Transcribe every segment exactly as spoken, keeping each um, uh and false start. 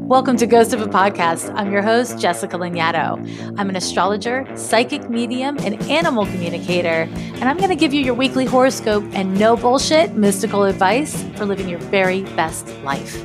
Welcome to Ghost of a Podcast. I'm your host, Jessica Lanyadoo. I'm an astrologer, psychic medium, and animal communicator, and I'm going to give you your weekly horoscope and no bullshit mystical advice for living your very best life.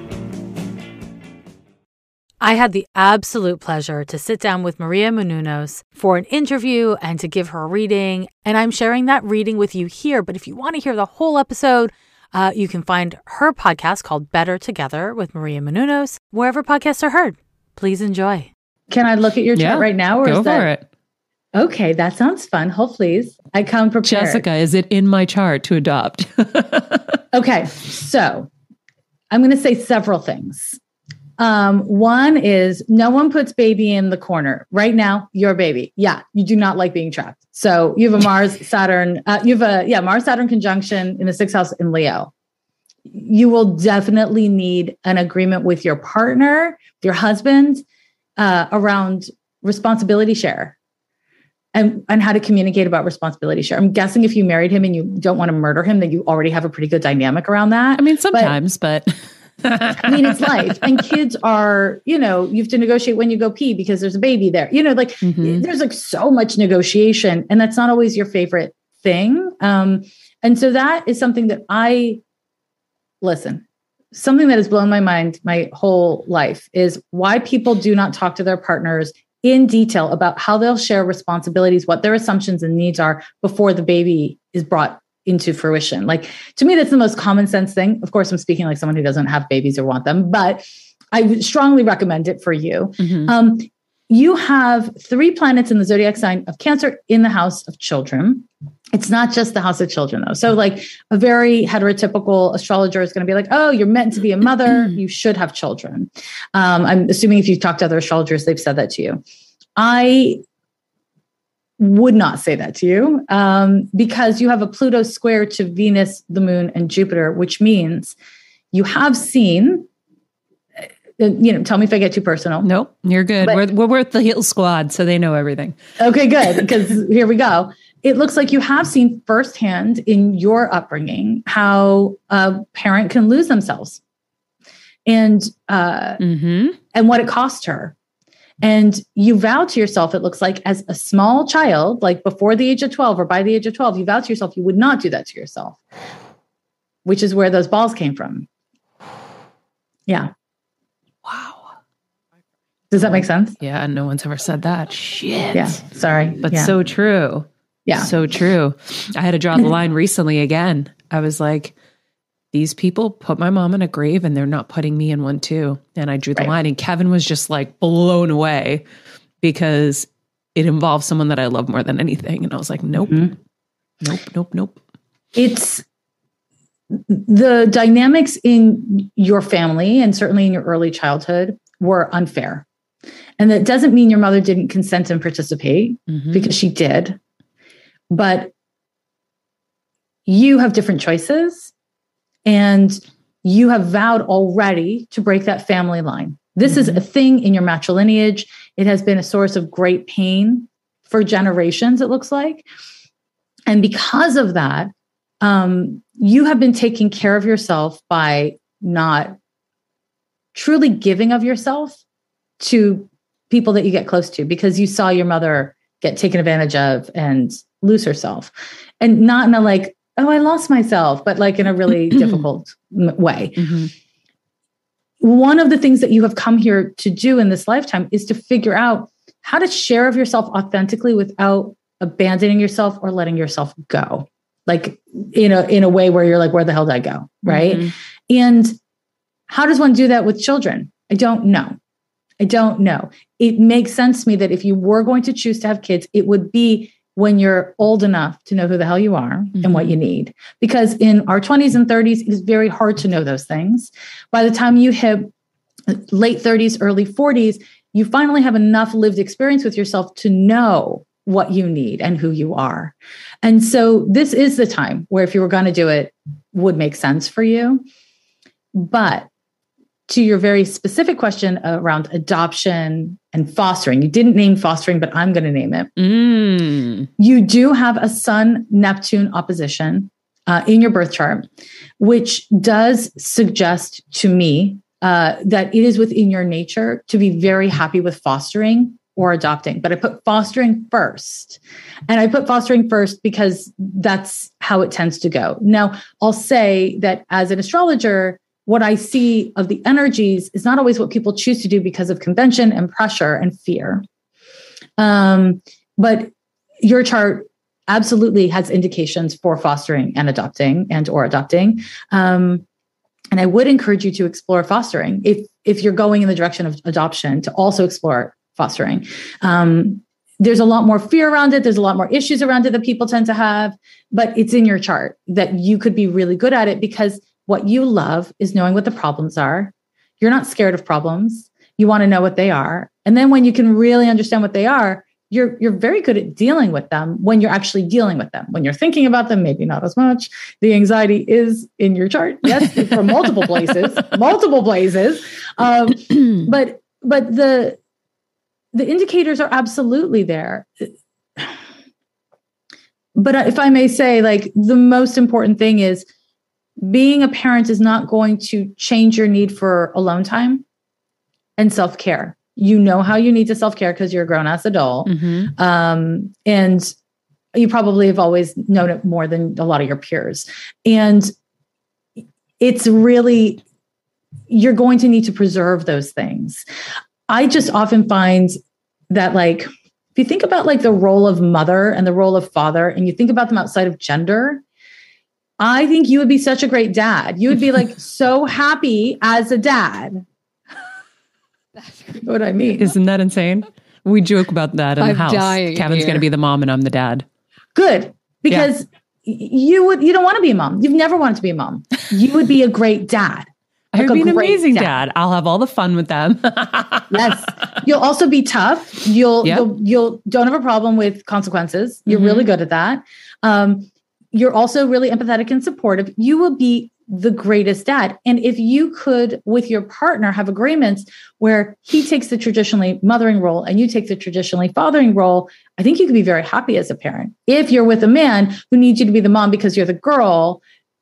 I had the absolute pleasure to sit down with Maria Menounos for an interview and to give her a reading, and I'm sharing that reading with you here, but if you want to hear the whole episode, Uh, you can find her podcast called Better Together with Maria Menounos wherever podcasts are heard. Please enjoy. Can I look at your chart yeah, right now? Or go is that... for it. Okay, that sounds fun. Hopefully, I come prepared. Jessica, is it in my chart to adopt? Okay, so I'm going to say several things. Um, one is no one puts baby in the corner. Right now, your baby. Yeah, you do not like being trapped. So you have a Mars, Saturn, uh, you have a, yeah, Mars, Saturn conjunction in the sixth house in Leo. You will definitely need an agreement with your partner, your husband, uh, around responsibility share and, and how to communicate about responsibility share. I'm guessing if you married him and you don't want to murder him, then you already have a pretty good dynamic around that. I mean, sometimes, but... but... I mean, it's life. And kids are, you know, you have to negotiate when you go pee because there's a baby there. You know, like mm-hmm. there's like so much negotiation, and that's not always your favorite thing. Um, and so that is something that I, listen, something that has blown my mind my whole life is why people do not talk to their partners in detail about how they'll share responsibilities, what their assumptions and needs are before the baby is brought into fruition. Like, to me, that's the most common sense thing. Of course, I'm speaking like someone who doesn't have babies or want them, but I would strongly recommend it for you. Mm-hmm. Um, you have three planets in the zodiac sign of Cancer in the house of children. It's not just the house of children, though. So like a very heterotypical astrologer is going to be like, oh, you're meant to be a mother. You should have children. Um, I'm assuming if you talk to other astrologers, they've said that to you. I would not say that to you um, because you have a Pluto square to Venus, the moon, and Jupiter, which means you have seen, uh, you know, tell me if I get too personal. Nope, you're good. But, we're, we're with the Hill Squad, so they know everything. Okay, good, because here we go. It looks like you have seen firsthand in your upbringing how a parent can lose themselves and uh, mm-hmm. and what it cost her. And you vow to yourself, it looks like, as a small child, like before the age of twelve or by the age of twelve, you vow to yourself you would not do that to yourself, which is where those balls came from. Yeah. Wow. Does that make sense? Yeah. No one's ever said that. Shit. Yeah. Sorry. But yeah. so true. Yeah. So true. I had to draw the line recently again. I was like, these people put my mom in a grave and they're not putting me in one too. And I drew the right. line, and Kevin was just like blown away because it involves someone that I love more than anything. And I was like, nope, mm-hmm. nope, nope, nope. It's the dynamics in your family and certainly in your early childhood were unfair. And that doesn't mean your mother didn't consent and participate mm-hmm. because she did, but you have different choices. And you have vowed already to break that family line. This mm-hmm. is a thing in your matrilineage. It has been a source of great pain for generations, it looks like. And because of that, um, you have been taking care of yourself by not truly giving of yourself to people that you get close to, because you saw your mother get taken advantage of and lose herself. And not in a like, oh, I lost myself, but like in a really difficult m- way. Mm-hmm. One of the things that you have come here to do in this lifetime is to figure out how to share of yourself authentically without abandoning yourself or letting yourself go. Like in a, in a way where you're like, where the hell did I go? Right. Mm-hmm. And how does one do that with children? I don't know. I don't know. It makes sense to me that if you were going to choose to have kids, it would be when you're old enough to know who the hell you are mm-hmm. and what you need. Because in our twenties and thirties, it's very hard to know those things. By the time you hit late thirties, early forties, you finally have enough lived experience with yourself to know what you need and who you are. And so this is the time where if you were going to do it, would make sense for you. But to your very specific question around adoption and fostering, you didn't name fostering, but I'm going to name it. Mm. You do have a Sun-Neptune opposition uh, in your birth chart, which does suggest to me uh, that it is within your nature to be very happy with fostering or adopting. But I put fostering first. And I put fostering first because that's how it tends to go. Now, I'll say that as an astrologer, what I see of the energies is not always what people choose to do because of convention and pressure and fear. Um, but your chart absolutely has indications for fostering and adopting and or adopting. Um, and I would encourage you to explore fostering if if you're going in the direction of adoption, to also explore fostering. Um, there's a lot more fear around it. There's a lot more issues around it that people tend to have, but it's in your chart that you could be really good at it because what you love is knowing what the problems are. You're not scared of problems. You want to know what they are. And then when you can really understand what they are, you're you're very good at dealing with them when you're actually dealing with them. When you're thinking about them, maybe not as much. The anxiety is in your chart. Yes, from multiple places, multiple places. Um, but but the the indicators are absolutely there. But if I may say, like, the most important thing is being a parent is not going to change your need for alone time and self-care. You know how you need to self-care because you're a grown-ass adult. Mm-hmm. Um, and you probably have always known it more than a lot of your peers. And it's really, you're going to need to preserve those things. I just often find that, like, if you think about like the role of mother and the role of father, and you think about them outside of gender, I think you would be such a great dad. You would be like so happy as a dad. That's what I mean. Isn't that insane? We joke about that in I'm the house. Kevin's going to be the mom and I'm the dad. Good. Because yeah. you would, you don't want to be a mom. You've never wanted to be a mom. You would be a great dad. I would like be an amazing dad. dad. I'll have all the fun with them. Yes. You'll also be tough. You'll, yep. you'll, you'll don't have a problem with consequences. You're mm-hmm. really good at that. Um, you're also really empathetic and supportive. You will be the greatest dad. And if you could, with your partner, have agreements where he takes the traditionally mothering role and you take the traditionally fathering role, I think you could be very happy as a parent. If you're with a man who needs you to be the mom because you're the girl,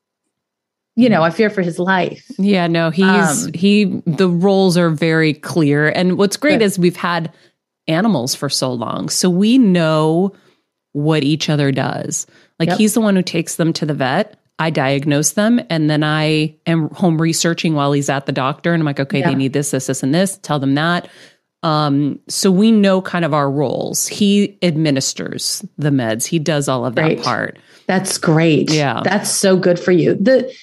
you know, I fear for his life. Yeah, no, he's, um, he, the roles are very clear. And what's great good. is we've had animals for so long. So we know what each other does. Like yep. he's the one who takes them to the vet. I diagnose them and then I am home researching while he's at the doctor. And I'm like, okay, yeah. they need this, this, this, and this. Tell them that. Um, so we know kind of our roles. He administers the meds. He does all of great. that part. That's great. Yeah. That's so good for you. The,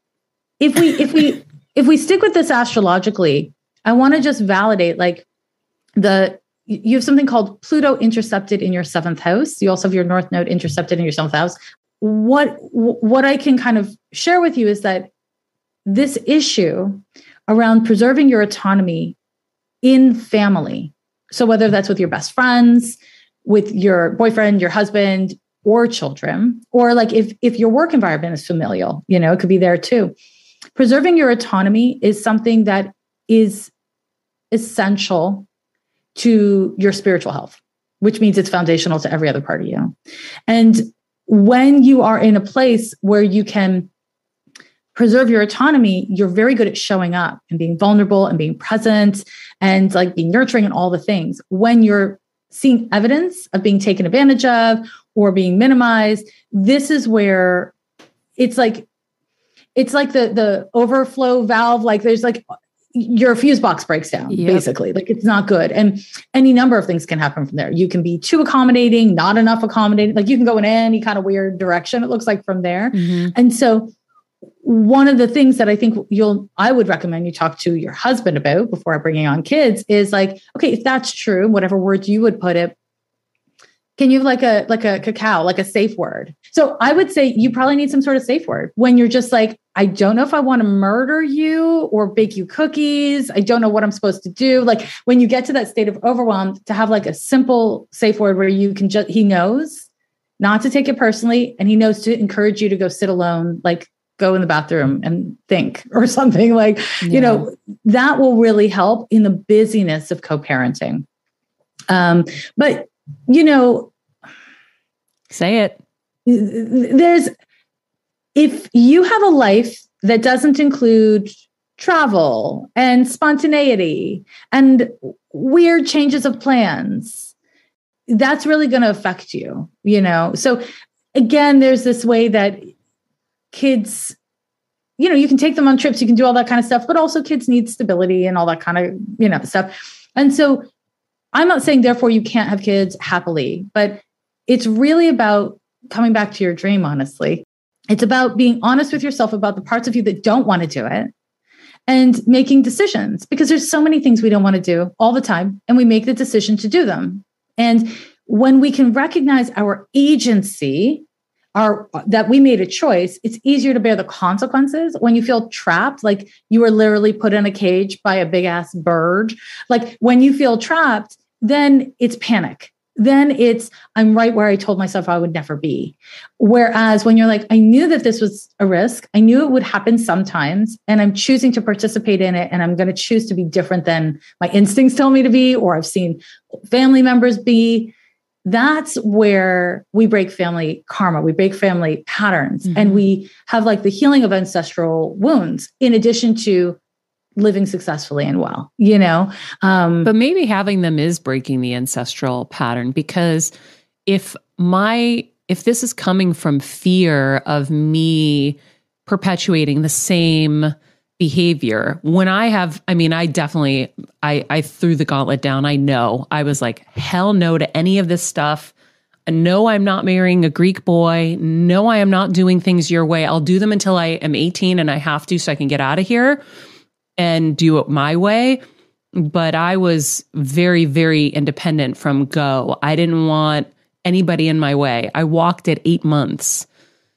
if we, if we, if we stick with this astrologically, I want to just validate, like, the, you have something called Pluto intercepted in your seventh house. You also have your North Node intercepted in your seventh house. What, what I can kind of share with you is that this issue around preserving your autonomy in family, so whether that's with your best friends, with your boyfriend, your husband, or children, or like if, if your work environment is familial, you know, it could be there too. Preserving your autonomy is something that is essential to your spiritual health, which means it's foundational to every other part of you. And when you are in a place where you can preserve your autonomy, you're very good at showing up and being vulnerable and being present and like being nurturing and all the things. When you're seeing evidence of being taken advantage of or being minimized, this is where it's like, it's like the, the overflow valve. Like there's like your fuse box breaks down, yep. basically. Like it's not good. And any number of things can happen from there. You can be too accommodating, not enough accommodating. Like you can go in any kind of weird direction, it looks like, from there. Mm-hmm. And so one of the things that I think you'll, I would recommend you talk to your husband about before bringing on kids is like, okay, if that's true, whatever words you would put it, can you have like a, like a cacao, like a safe word? So I would say you probably need some sort of safe word when you're just like, I don't know if I want to murder you or bake you cookies. I don't know what I'm supposed to do. Like when you get to that state of overwhelm, to have like a simple safe word where you can just, he knows not to take it personally. And he knows to encourage you to go sit alone, like go in the bathroom and think or something like, yeah. you know, that will really help in the busyness of co-parenting. Um, but you know, say it. There's, if you have a life that doesn't include travel and spontaneity and weird changes of plans, that's really going to affect you, you know? So again, there's this way that kids, you know, you can take them on trips, you can do all that kind of stuff, but also kids need stability and all that kind of, you know, stuff. And so I'm not saying therefore you can't have kids happily, but it's really about coming back to your dream, honestly. It's about being honest with yourself about the parts of you that don't want to do it and making decisions, because there's so many things we don't want to do all the time, and we make the decision to do them. And when we can recognize our agency, our that we made a choice, it's easier to bear the consequences. When you feel trapped, like you were literally put in a cage by a big ass bird, like when you feel trapped, then it's panic. Then it's, I'm right where I told myself I would never be. Whereas when you're like, I knew that this was a risk, I knew it would happen sometimes, and I'm choosing to participate in it, and I'm going to choose to be different than my instincts tell me to be, or I've seen family members be. That's where we break family karma, we break family patterns, mm-hmm. and we have like the healing of ancestral wounds in addition to living successfully and well, you know? Um, but maybe having them is breaking the ancestral pattern, because if my, if this is coming from fear of me perpetuating the same behavior, when I have, I mean, I definitely, I, I threw the gauntlet down. I know I was like, hell no to any of this stuff. No, I'm not marrying a Greek boy. No, I am not doing things your way. I'll do them until I am eighteen and I have to, so I can get out of here and do it my way. But I was very, very independent from go. I didn't want anybody in my way. I walked at eight months.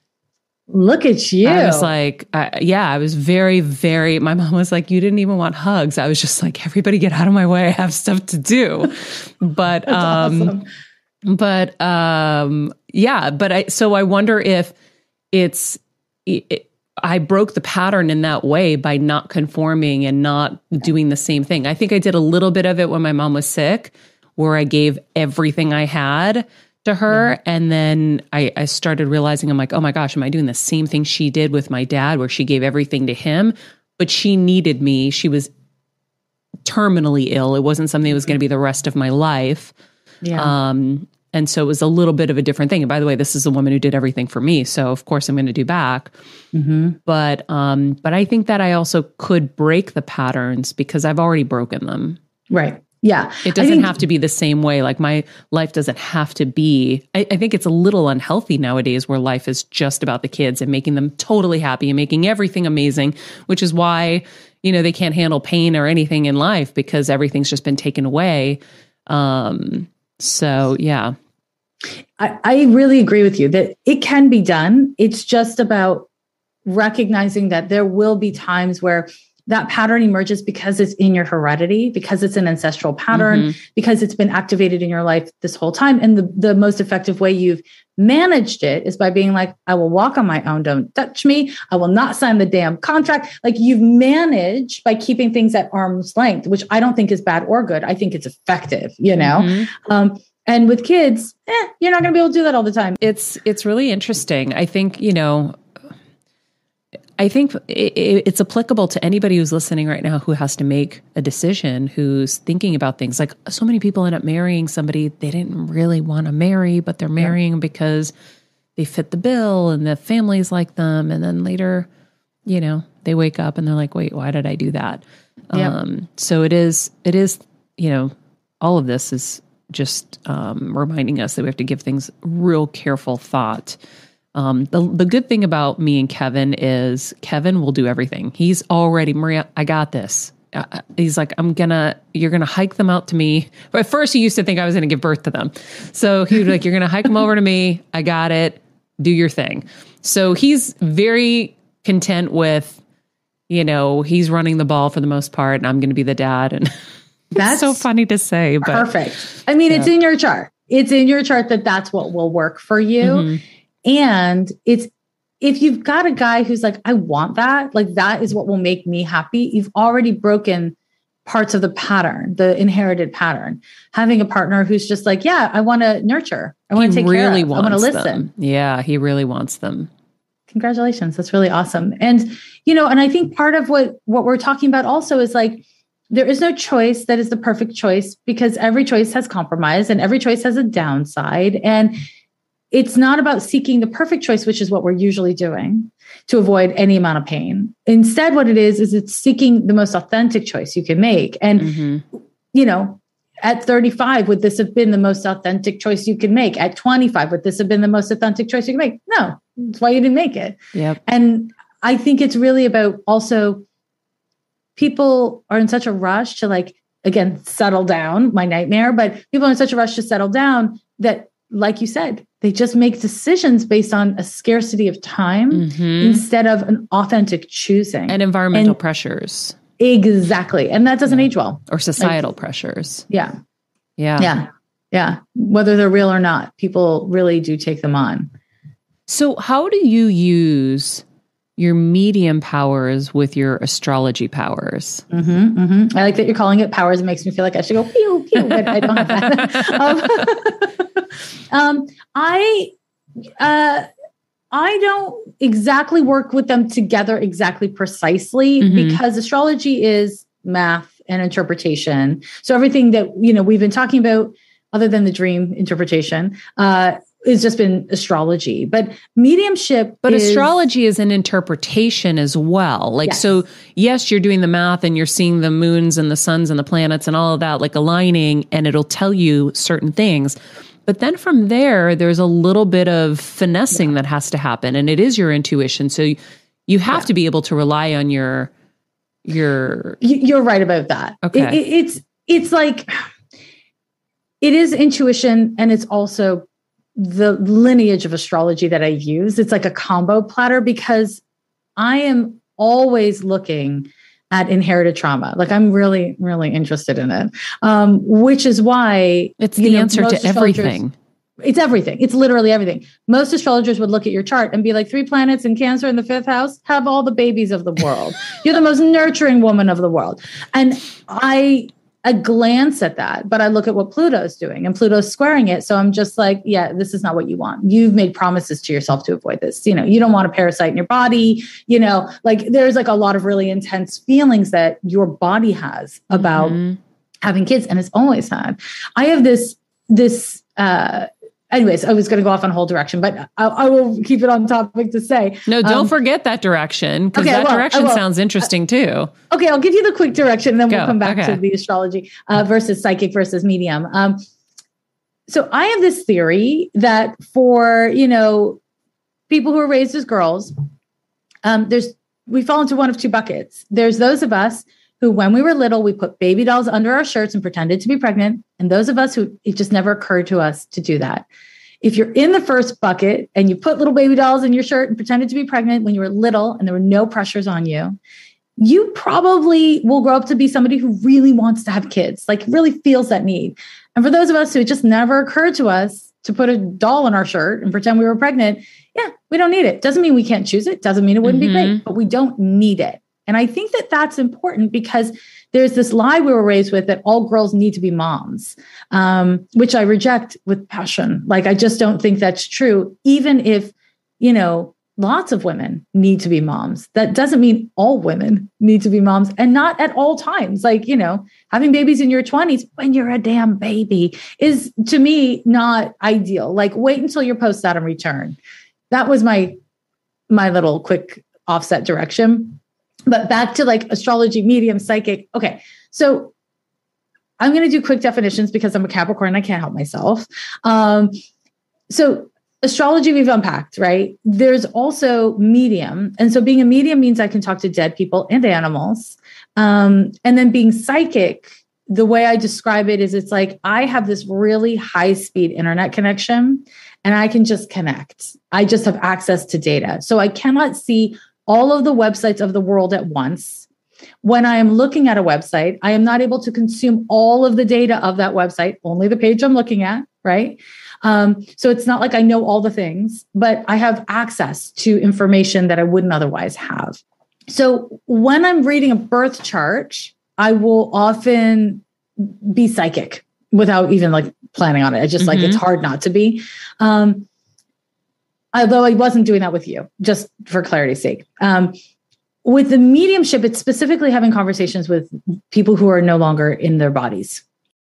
Look at you. I was like, uh, yeah, I was very, very, my mom was like, you didn't even want hugs. I was just like, everybody get out of my way. I have stuff to do. But, That's um, awesome. but, um, yeah, but I, so I wonder if it's, it, I broke the pattern in that way by not conforming and not doing the same thing. I think I did a little bit of it when my mom was sick, where I gave everything I had to her. Yeah. And then I, I started realizing, I'm like, oh my gosh, am I doing the same thing she did with my dad, where she gave everything to him, but she needed me. She was terminally ill. It wasn't something that was going to be the rest of my life. Yeah. Um, And so it was a little bit of a different thing. And by the way, this is a woman who did everything for me. So of course I'm going to do back. Mm-hmm. But, um, but I think that I also could break the patterns because I've already broken them. Right. Yeah. It doesn't think, have to be the same way. Like my life doesn't have to be, I, I think it's a little unhealthy nowadays where life is just about the kids and making them totally happy and making everything amazing, which is why, you know, they can't handle pain or anything in life because everything's just been taken away. Um, So, yeah. I, I really agree with you that it can be done. It's just about recognizing that there will be times where that pattern emerges because it's in your heredity, because it's an ancestral pattern, mm-hmm. because it's been activated in your life this whole time. And the, the most effective way you've managed it is by being like, I will walk on my own. Don't touch me. I will not sign the damn contract. Like you've managed by keeping things at arm's length, which I don't think is bad or good. I think it's effective, you know? Mm-hmm. Um, and with kids, eh, you're not going to be able to do that all the time. It's, it's really interesting. I think, you know, I think it's applicable to anybody who's listening right now who has to make a decision, who's thinking about things. Like so many people end up marrying somebody they didn't really want to marry, but they're marrying yeah. because they fit the bill and the families like them. And then later, you know, they wake up and they're like, wait, why did I do that? Yeah. Um, so it is, it is, you know, all of this is just um, reminding us that we have to give things real careful thought. Um, the the good thing about me and Kevin is Kevin will do everything. He's already, Maria, I got this. Uh, he's like, I'm gonna, you're gonna hike them out to me. But at first he used to think I was gonna give birth to them. So he was like, you're gonna hike them over to me. I got it. Do your thing. So he's very content with, you know, he's running the ball for the most part and I'm gonna be the dad. And that's so funny to say, but perfect. I mean, yeah. It's in your chart. It's in your chart that that's what will work for you. Mm-hmm. And it's, if you've got a guy who's like, I want that, like that is what will make me happy. You've already broken parts of the pattern, the inherited pattern. Having a partner who's just like, yeah, I want to nurture. I want to take really care of. I want to listen. Them. Yeah, he really wants them. Congratulations. That's really awesome. And, you know, and I think part of what, what we're talking about also is like, there is no choice that is the perfect choice because every choice has compromise and every choice has a downside. And it's not about seeking the perfect choice, which is what we're usually doing to avoid any amount of pain. Instead, what it is, is it's seeking the most authentic choice you can make. And, mm-hmm. you know, at thirty-five, would this have been the most authentic choice you can make? At twenty-five, would this have been the most authentic choice you can make? No, that's why you didn't make it. Yep. And I think it's really about also people are in such a rush to like, again, settle down, my nightmare, but people are in such a rush to settle down that, like you said, they just make decisions based on a scarcity of time mm-hmm. instead of an authentic choosing. And environmental and, pressures. Exactly. And that doesn't yeah. age well. Or societal like, pressures. Yeah. Yeah. Yeah. Yeah. Whether they're real or not, people really do take them on. So how do you use your medium powers with your astrology powers? Mm-hmm, mm-hmm. I like that you're calling it powers. It makes me feel like I should go pew, pew, but I don't have that. um, um, I, uh, I don't exactly work with them together exactly precisely mm-hmm. because astrology is math and interpretation. So everything that, you know, we've been talking about other than the dream interpretation, uh, it's just been astrology, but mediumship. But is, astrology is an interpretation as well. Like, yes. so yes, you're doing the math and you're seeing the moons and the suns and the planets and all of that, like aligning, and it'll tell you certain things. But then from there, there's a little bit of finessing yeah. that has to happen, and it is your intuition. So you have yeah. to be able to rely on your, your. You're right about that. Okay. It, it, it's, it's like, it is intuition, and it's also the lineage of astrology that I use. It's like a combo platter because I am always looking at inherited trauma. Like I'm really, really interested in it. Um, which is why it's the know, answer to everything. It's everything. It's literally everything. Most astrologers would look at your chart and be like, three planets in Cancer in the fifth house, have all the babies of the world. You're the most nurturing woman of the world. And I, I glance at that, but I look at what Pluto's doing and Pluto's squaring it. So I'm just like, yeah, this is not what you want. You've made promises to yourself to avoid this. You know, you don't want a parasite in your body. You know, like there's like a lot of really intense feelings that your body has about mm-hmm. having kids, and it's always had. I have this, this, uh, anyways, I was going to go off on a whole direction, but I, I will keep it on topic to say. No, don't um, forget that direction, because okay, that will, direction sounds interesting too. Okay, I'll give you the quick direction, and then go. We'll come back okay. to the astrology uh, versus psychic versus medium. Um, so I have this theory that for, you know, people who are raised as girls, um, there's we fall into one of two buckets. There's those of us who, when we were little, we put baby dolls under our shirts and pretended to be pregnant. And those of us who, it just never occurred to us to do that. If you're in the first bucket and you put little baby dolls in your shirt and pretended to be pregnant when you were little and there were no pressures on you, you probably will grow up to be somebody who really wants to have kids, like really feels that need. And for those of us who it just never occurred to us to put a doll in our shirt and pretend we were pregnant, yeah, we don't need it. Doesn't mean we can't choose it. Doesn't mean it wouldn't mm-hmm. be great, but we don't need it. And I think that that's important because there's this lie we were raised with that all girls need to be moms, um, which I reject with passion. Like, I just don't think that's true. Even if, you know, lots of women need to be moms, that doesn't mean all women need to be moms, and not at all times. Like, you know, having babies in your twenties when you're a damn baby is, to me, not ideal. Like, wait until you're post-Saturn return. That was my, my little quick offset direction. But back to like astrology, medium, psychic. Okay. So I'm going to do quick definitions because I'm a Capricorn and I can't help myself. Um, so astrology we've unpacked, right? There's also medium. And so being a medium means I can talk to dead people and animals. Um, and then being psychic, the way I describe it is it's like I have this really high speed internet connection and I can just connect. I just have access to data. So I cannot see all of the websites of the world at once. When I am looking at a website, I am not able to consume all of the data of that website, only the page I'm looking at, right? Um, so it's not like I know all the things, but I have access to information that I wouldn't otherwise have. So when I'm reading a birth chart, I will often be psychic without even like planning on it. I just mm-hmm. like, it's hard not to be. Um, although I wasn't doing that with you, just for clarity's sake. Um, with the mediumship, it's specifically having conversations with people who are no longer in their bodies.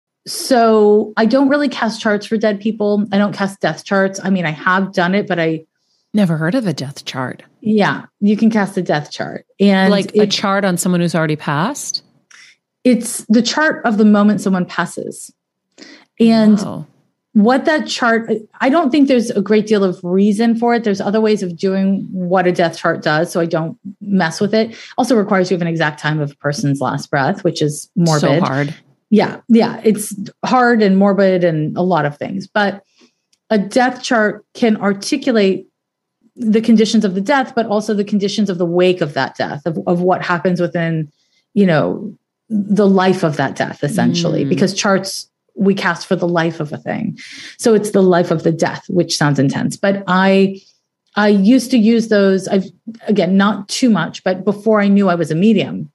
So I don't really cast charts for dead people. I don't cast death charts. I mean, I have done it, but I never heard of a death chart. Yeah, you can cast a death chart. And like it, a chart on someone who's already passed? It's the chart of the moment someone passes. And wow. What that chart, I don't think there's a great deal of reason for it. There's other ways of doing what a death chart does, so I don't mess with it. Also requires you have an exact time of a person's last breath, which is morbid. So hard. Yeah, yeah, it's hard and morbid and a lot of things. But a death chart can articulate the conditions of the death, but also the conditions of the wake of that death, of, of what happens within, you know, the life of that death, essentially, mm. because charts we cast for the life of a thing. So it's the life of the death, which sounds intense. But I I used to use those, I've again, not too much, but before I knew I was a medium.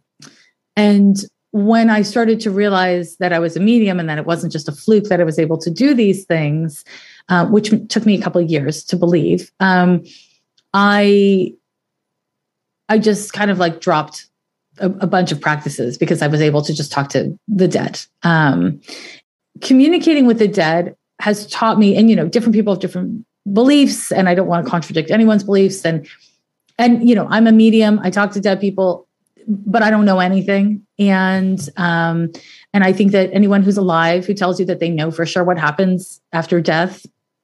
And when I started to realize that I was a medium and that it wasn't just a fluke that I was able to do these things, uh, which took me a couple of years to believe, um, I I just kind of like dropped A, a bunch of practices because I was able to just talk to the dead. Um, communicating with the dead has taught me, and, you know, different people have different beliefs, and I don't want to contradict anyone's beliefs. And, and, you know, I'm a medium. I talk to dead people, but I don't know anything. And, um, and I think that anyone who's alive who tells you that they know for sure what happens after death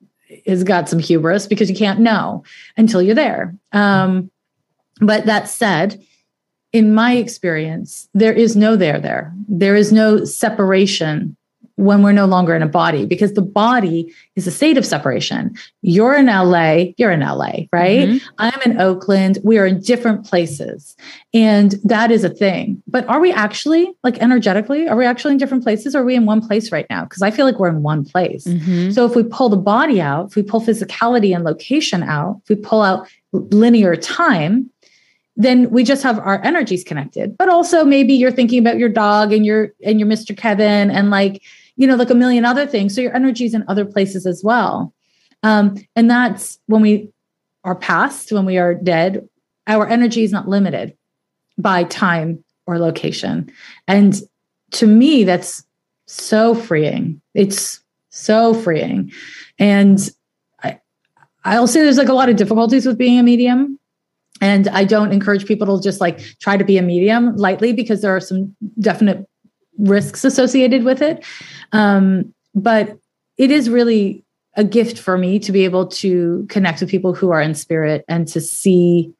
has got some hubris, because you can't know until you're there. Um, but that said, in my experience, there is no there there. There is no separation when we're no longer in a body, because the body is a state of separation. You're in L A, you're in L A, right? Mm-hmm. I'm in Oakland. We are in different places. And that is a thing. But are we actually, like energetically, are we actually in different places? Or are we in one place right now? Because I feel like we're in one place. Mm-hmm. So if we pull the body out, if we pull physicality and location out, if we pull out linear time, then we just have our energies connected. But also maybe you're thinking about your dog and your and your Mister Kevin and like, you know, like a million other things. So your energy's in other places as well. Um, and that's when we are past, when we are dead, our energy is not limited by time or location. And to me, that's so freeing. It's so freeing. And I, I'll say there's like a lot of difficulties with being a medium. And I don't encourage people to just like try to be a medium lightly, because there are some definite risks associated with it. Um, but it is really a gift for me to be able to connect with people who are in spirit and to see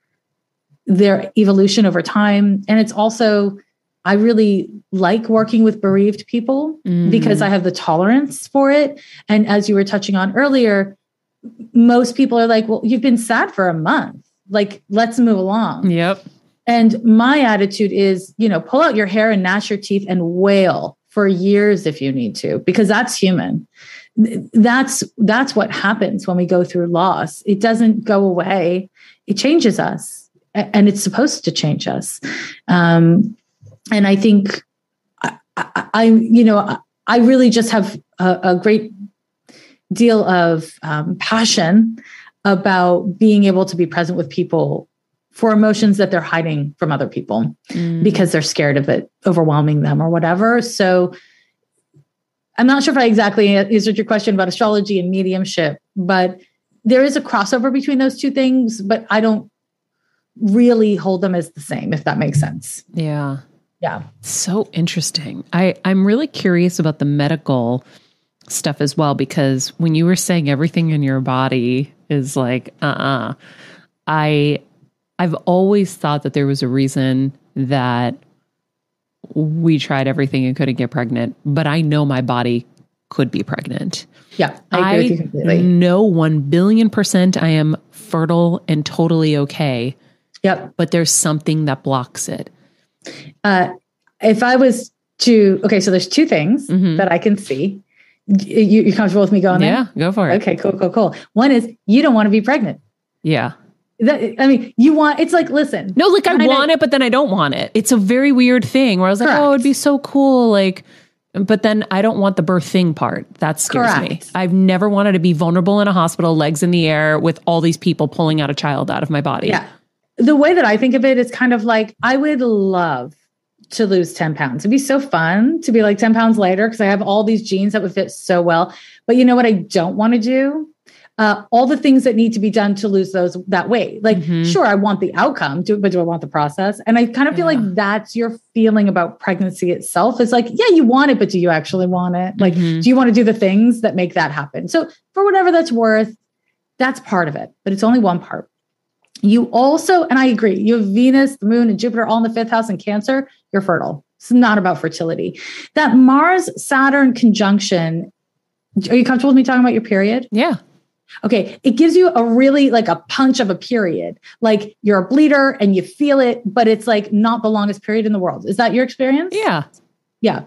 their evolution over time. And it's also, I really like working with bereaved people mm. because I have the tolerance for it. And as you were touching on earlier, most people are like, well, you've been sad for a month. Like, let's move along. Yep. And my attitude is, you know, pull out your hair and gnash your teeth and wail for years if you need to, because that's human. That's, that's what happens when we go through loss. It doesn't go away. It changes us, and it's supposed to change us. Um, and I think I, I, I, you know, I really just have a, a great deal of um, passion about being able to be present with people for emotions that they're hiding from other people mm. because they're scared of it overwhelming them or whatever. So I'm not sure if I exactly answered your question about astrology and mediumship, but there is a crossover between those two things, but I don't really hold them as the same, if that makes sense. Yeah. Yeah. So interesting. I, I'm really curious about the medical stuff as well, because when you were saying everything in your body is like, uh-uh, I, I've always thought that there was a reason that we tried everything and couldn't get pregnant, but I know my body could be pregnant. Yeah, I agree with you completely. I know one billion percent I am fertile and totally okay. Yep. But there's something that blocks it. Uh, if I was to, okay, so there's two things mm-hmm. that I can see. You, you comfortable with me going there? Yeah, go for it. Okay, cool, cool, cool. One is you don't want to be pregnant. Yeah. That, I mean, you want, it's like, listen. No, like I want I, it, but then I don't want it. It's a very weird thing where I was like, correct. Oh, it'd be so cool. Like, But then I don't want the birthing part. That scares Correct. me. I've never wanted to be vulnerable in a hospital, legs in the air with all these people pulling out a child out of my body. Yeah. The way that I think of it is kind of like, I would love to lose ten pounds. It'd be so fun to be like ten pounds lighter because I have all these jeans that would fit so well. But you know what I don't want to do? Uh, all the things that need to be done to lose those that weight. Like, mm-hmm. sure, I want the outcome, do, but do I want the process? And I kind of feel yeah. like that's your feeling about pregnancy itself. It's like, yeah, you want it, but do you actually want it? Like, mm-hmm. do you want to do the things that make that happen? So for whatever that's worth, that's part of it, but it's only one part. You also, and I agree, you have Venus, the moon, and Jupiter all in the fifth house in Cancer, you're fertile. It's not about fertility. That Mars-Saturn conjunction, are you comfortable with me talking about your period? Yeah. Okay. It gives you a really like a punch of a period. Like you're a bleeder and you feel it, but it's like not the longest period in the world. Is that your experience? Yeah. Yeah.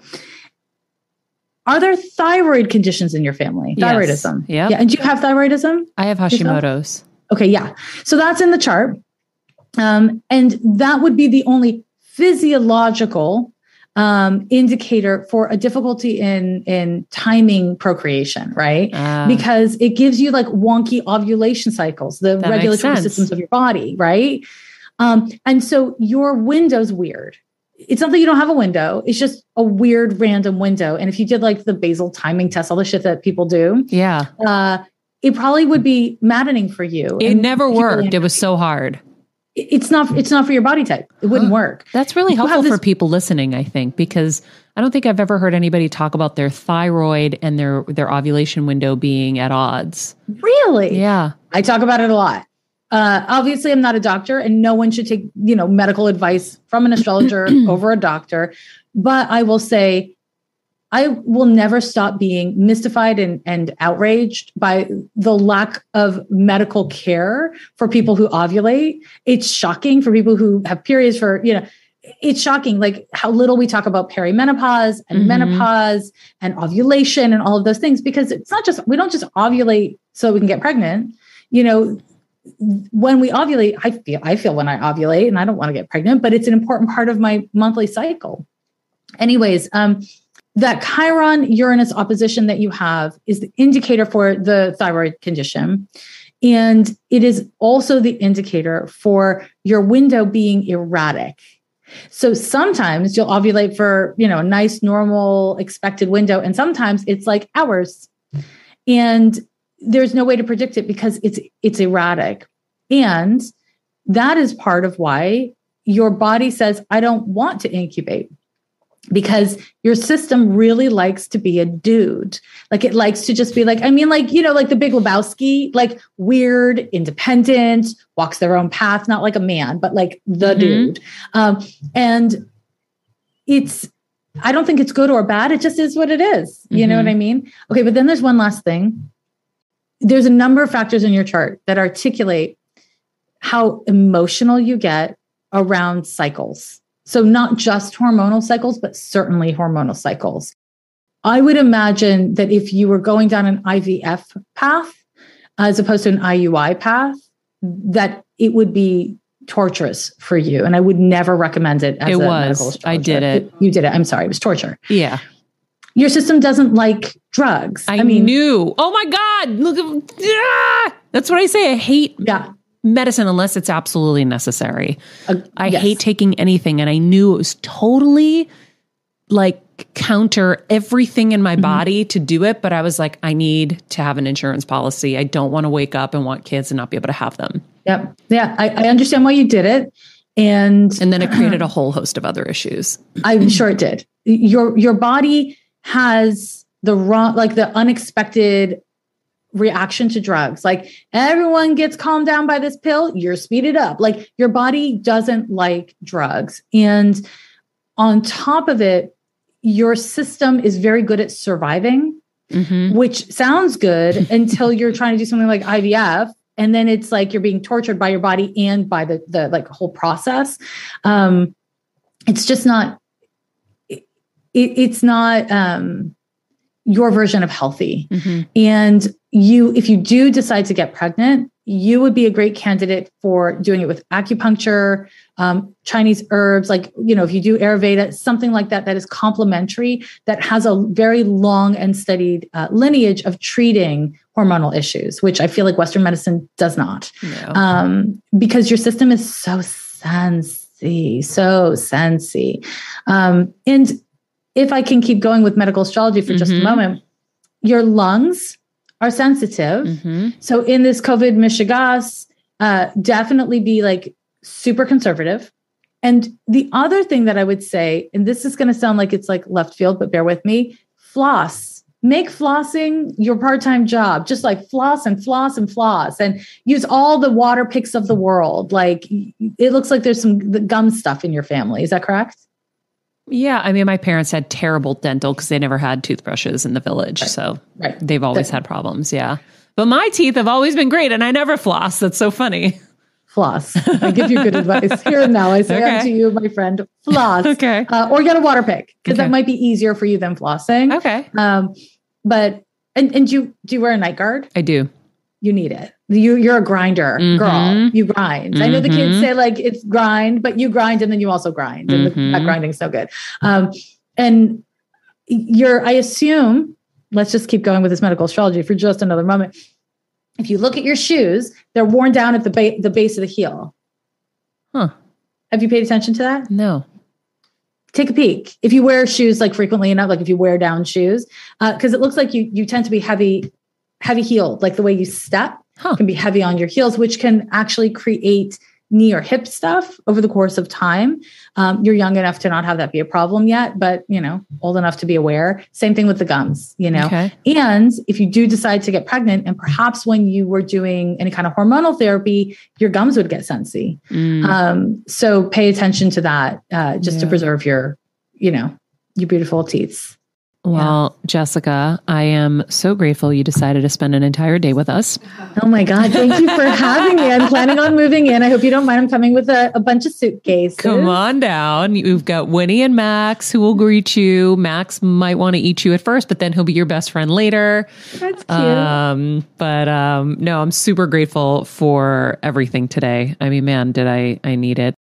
Are there thyroid conditions in your family? Yes. Thyroidism. Yep. Yeah. And do you have thyroidism? I have Hashimoto's. Yourself? Okay. Yeah. So that's in the chart. Um, and that would be the only physiological Um, indicator for a difficulty in in timing procreation, right? Uh, because it gives you like wonky ovulation cycles, the regulatory systems of your body, right? Um, and so your window's weird. It's not that you don't have a window. It's just a weird random window. And if you did like the basal timing test, all the shit that people do, yeah, uh, it probably would be maddening for you. It never worked. It was so hard. It's not, it's not for your body type. It wouldn't huh. work. That's really helpful this- for people listening, I think, because I don't think I've ever heard anybody talk about their thyroid and their, their ovulation window being at odds. Really? Yeah. I talk about it a lot. Uh, obviously I'm not a doctor and no one should take, you know, medical advice from an astrologer over a doctor, but I will say, I will never stop being mystified and, and outraged by the lack of medical care for people who ovulate. It's shocking for people who have periods for, you know, it's shocking like how little we talk about perimenopause and mm-hmm. menopause and ovulation and all of those things, because it's not just, we don't just ovulate so we can get pregnant. You know, when we ovulate, I feel, I feel when I ovulate and I don't want to get pregnant, but it's an important part of my monthly cycle. Anyways, um, that Chiron Uranus opposition that you have is the indicator for the thyroid condition. And it is also the indicator for your window being erratic. So sometimes you'll ovulate for, you know, a nice, normal, expected window. And sometimes it's like hours. And there's no way to predict it because it's, it's erratic. And that is part of why your body says, I don't want to incubate. Because your system really likes to be a dude. Like it likes to just be like, I mean, like, you know, like the Big Lebowski, like weird, independent, walks their own path, not like a man, but like the mm-hmm. dude. Um, and it's, I don't think it's good or bad. It just is what it is. You mm-hmm. know what I mean? Okay. But then there's one last thing. There's a number of factors in your chart that articulate how emotional you get around cycles. So not just hormonal cycles, but certainly hormonal cycles. I would imagine that if you were going down an I V F path, as opposed to an I U I path, that it would be torturous for you. And I would never recommend it as it a was. medical astrologer. I did it. You did it. I'm sorry. It was torture. Yeah. Your system doesn't like drugs. I, I mean, knew. Oh my God. Look at, ah! That's what I say. I hate yeah. medicine unless it's absolutely necessary. Uh, I yes. hate taking anything. And I knew it was totally like counter everything in my mm-hmm. body to do it. But I was like, I need to have an insurance policy. I don't want to wake up and want kids and not be able to have them. Yep. Yeah. I, I understand why you did it. And and then it created a whole host of other issues. I'm sure it did. Your, your body has the wrong, like the unexpected reaction to drugs. Like everyone gets calmed down by this pill, you're speeded up. Like your body doesn't like drugs. And on top of it, your system is very good at surviving, mm-hmm. which sounds good until you're trying to do something like I V F. And then it's like you're being tortured by your body and by the, the like whole process. Um, it's just not, it, it's not um, your version of healthy. Mm-hmm. And you, if you do decide to get pregnant, you would be a great candidate for doing it with acupuncture, um, Chinese herbs, like, you know, if you do Ayurveda, something like that, that is complementary, that has a very long and studied uh, lineage of treating hormonal issues, which I feel like Western medicine does not. No. Um, because your system is so sensy, so sensy. Um, and if I can keep going with medical astrology for mm-hmm. just a moment, your lungs are sensitive. Mm-hmm. So in this COVID mishigas, uh, definitely be like super conservative. And the other thing that I would say, and this is going to sound like it's like left field, but bear with me, floss. Make flossing your part-time job. Just like floss and floss and floss and use all the water picks of the world. Like it looks like there's some the gum stuff in your family. Is that correct? Yeah. I mean, my parents had terrible dental because they never had toothbrushes in the village. Right. So right. they've always that, had problems. Yeah. But my teeth have always been great and I never floss. That's so funny. Floss. I give you good advice. Here and now I say okay. to you, my friend, floss. Okay. Uh, or get a water pick because okay. that might be easier for you than flossing. Okay. Um, but, and, and you, do you wear a night guard? I do. You need it. You, you're a grinder, mm-hmm. girl. You grind. Mm-hmm. I know the kids say like it's grind, but you grind and then you also grind. And mm-hmm. the, that grinding is so good. Um, and you're, I assume, let's just keep going with this medical astrology for just another moment. If you look at your shoes, they're worn down at the, ba- the base of the heel. Huh. Have you paid attention to that? No. Take a peek. If you wear shoes like frequently enough, like if you wear down shoes, because uh, it looks like you you tend to be heavy, heavy heeled, like the way you step huh. can be heavy on your heels, which can actually create knee or hip stuff over the course of time. Um, you're young enough to not have that be a problem yet, but, you know, old enough to be aware. Same thing with the gums, you know. Okay. And if you do decide to get pregnant, and perhaps when you were doing any kind of hormonal therapy, your gums would get sensy. Mm. Um, so pay attention to that uh, just yeah. to preserve your, you know, your beautiful teeth. Well, yeah. Jessica, I am so grateful you decided to spend an entire day with us. Oh my God. Thank you for having me. I'm planning on moving in. I hope you don't mind. I'm coming with a, a bunch of suitcases. Come on down. You've got Winnie and Max who will greet you. Max might want to eat you at first, but then he'll be your best friend later. That's cute. Um, but um, no, I'm super grateful for everything today. I mean, man, did I, I need it.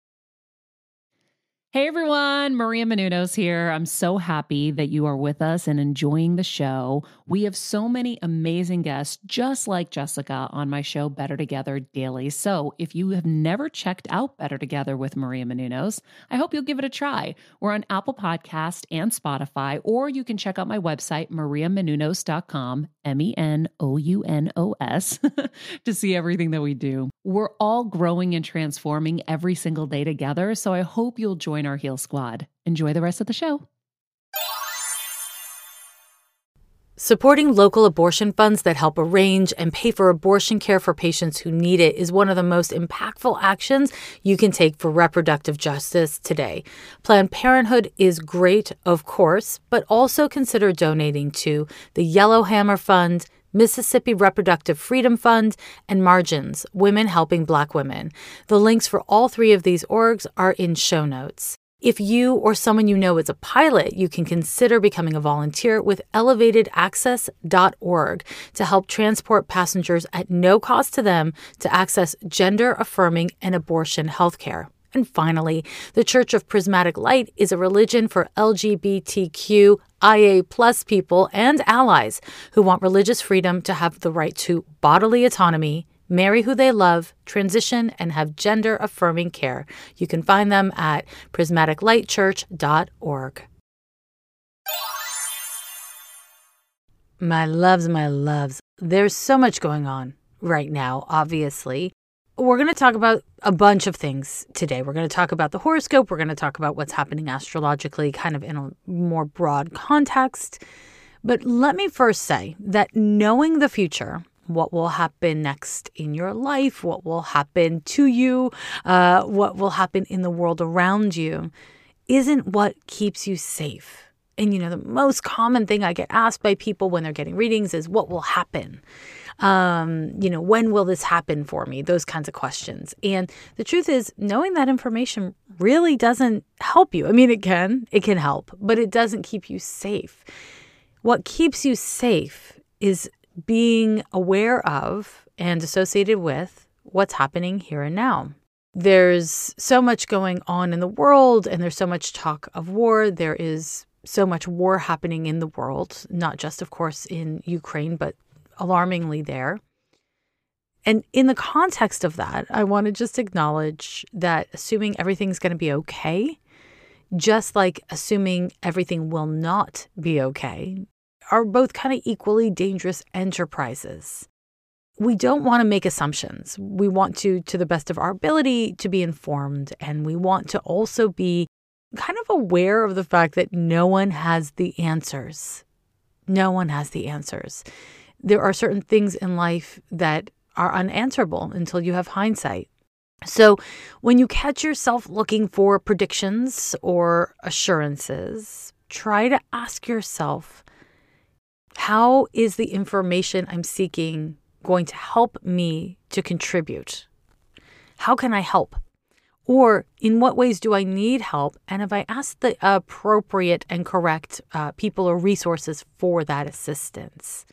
Hey everyone, Maria Menounos here. I'm so happy that you are with us and enjoying the show. We have so many amazing guests, just like Jessica, on my show, Better Together Daily. So if you have never checked out Better Together with Maria Menounos, I hope you'll give it a try. We're on Apple Podcast and Spotify, or you can check out my website, maria menounos dot com, M E N O U N O S, to see everything that we do. We're all growing and transforming every single day together, so I hope you'll join our Heal Squad. Enjoy the rest of the show. Supporting local abortion funds that help arrange and pay for abortion care for patients who need it is one of the most impactful actions you can take for reproductive justice today. Planned Parenthood is great, of course, but also consider donating to the Yellowhammer Fund, Mississippi Reproductive Freedom Fund, and Margins, Women Helping Black Women. The links for all three of these orgs are in show notes. If you or someone you know is a pilot, you can consider becoming a volunteer with elevated access dot org to help transport passengers at no cost to them to access gender-affirming and abortion healthcare. And finally, the Church of Prismatic Light is a religion for L G B T Q I A plus people and allies who want religious freedom to have the right to bodily autonomy, marry who they love, transition, and have gender-affirming care. You can find them at prismatic light church dot org. My loves, my loves, there's so much going on right now, obviously. We're going to talk about a bunch of things today. We're going to talk about the horoscope. We're going to talk about what's happening astrologically, kind of in a more broad context. But let me first say that knowing the future, what will happen next in your life, what will happen to you, uh, what will happen in the world around you, isn't what keeps you safe. And, you know, the most common thing I get asked by people when they're getting readings is, what will happen? Um, you know, when will this happen for me? Those kinds of questions. And the truth is, knowing that information really doesn't help you. I mean, it can, it can help, but it doesn't keep you safe. What keeps you safe is being aware of and associated with what's happening here and now. There's so much going on in the world, and there's so much talk of war. There is so much war happening in the world, not just, of course, in Ukraine, but alarmingly there. And in the context of that, I want to just acknowledge that assuming everything's going to be okay, just like assuming everything will not be okay, are both kind of equally dangerous enterprises. We don't want to make assumptions. We want to, to the best of our ability, to be informed. And we want to also be kind of aware of the fact that no one has the answers. No one has the answers. There are certain things in life that are unanswerable until you have hindsight. So when you catch yourself looking for predictions or assurances, try to ask yourself, how is the information I'm seeking going to help me to contribute? How can I help? Or in what ways do I need help? And have I asked the appropriate and correct uh, people or resources for that assistance?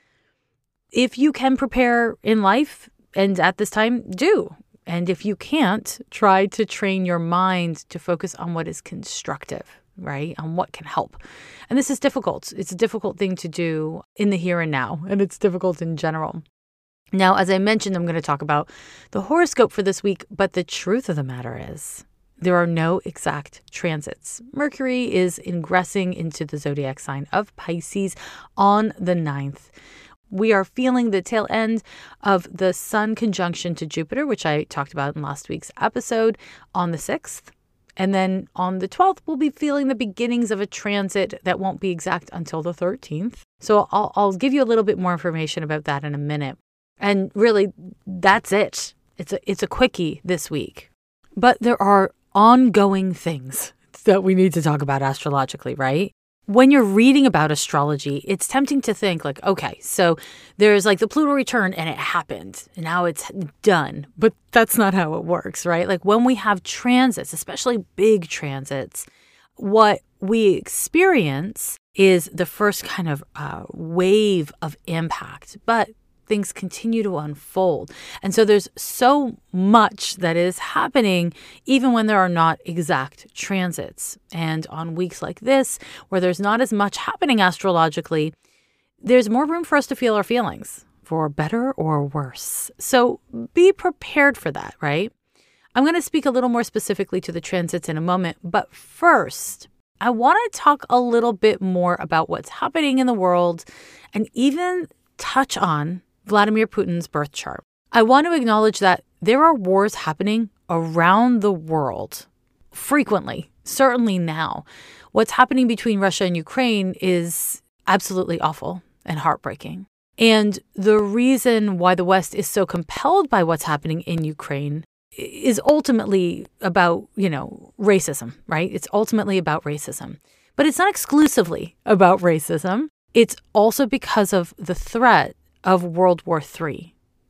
If you can prepare in life and at this time, do. And if you can't, try to train your mind to focus on what is constructive, right? On what can help. And this is difficult. It's a difficult thing to do in the here and now, and it's difficult in general. Now, as I mentioned, I'm going to talk about the horoscope for this week, but the truth of the matter is there are no exact transits. Mercury is ingressing into the zodiac sign of Pisces on the ninth. We are feeling the tail end of the Sun conjunction to Jupiter, which I talked about in last week's episode, on the sixth. And then on the twelfth, we'll be feeling the beginnings of a transit that won't be exact until the thirteenth. So I'll, I'll give you a little bit more information about that in a minute. And really, that's it. It's a, it's a quickie this week. But there are ongoing things that we need to talk about astrologically, right? When you're reading about astrology, it's tempting to think like, okay, so there's like the Pluto return and it happened and now it's done. But that's not how it works, right? Like when we have transits, especially big transits, what we experience is the first kind of uh, wave of impact. But things continue to unfold. And so there's so much that is happening even when there are not exact transits. And on weeks like this, where there's not as much happening astrologically, there's more room for us to feel our feelings, for better or worse. So be prepared for that, right? I'm going to speak a little more specifically to the transits in a moment. But first, I want to talk a little bit more about what's happening in the world and even touch on Vladimir Putin's birth chart. I want to acknowledge that there are wars happening around the world frequently, certainly now. What's happening between Russia and Ukraine is absolutely awful and heartbreaking. And the reason why the West is so compelled by what's happening in Ukraine is ultimately about, you know, racism, right? It's ultimately about racism. But it's not exclusively about racism. It's also because of the threat of World War Three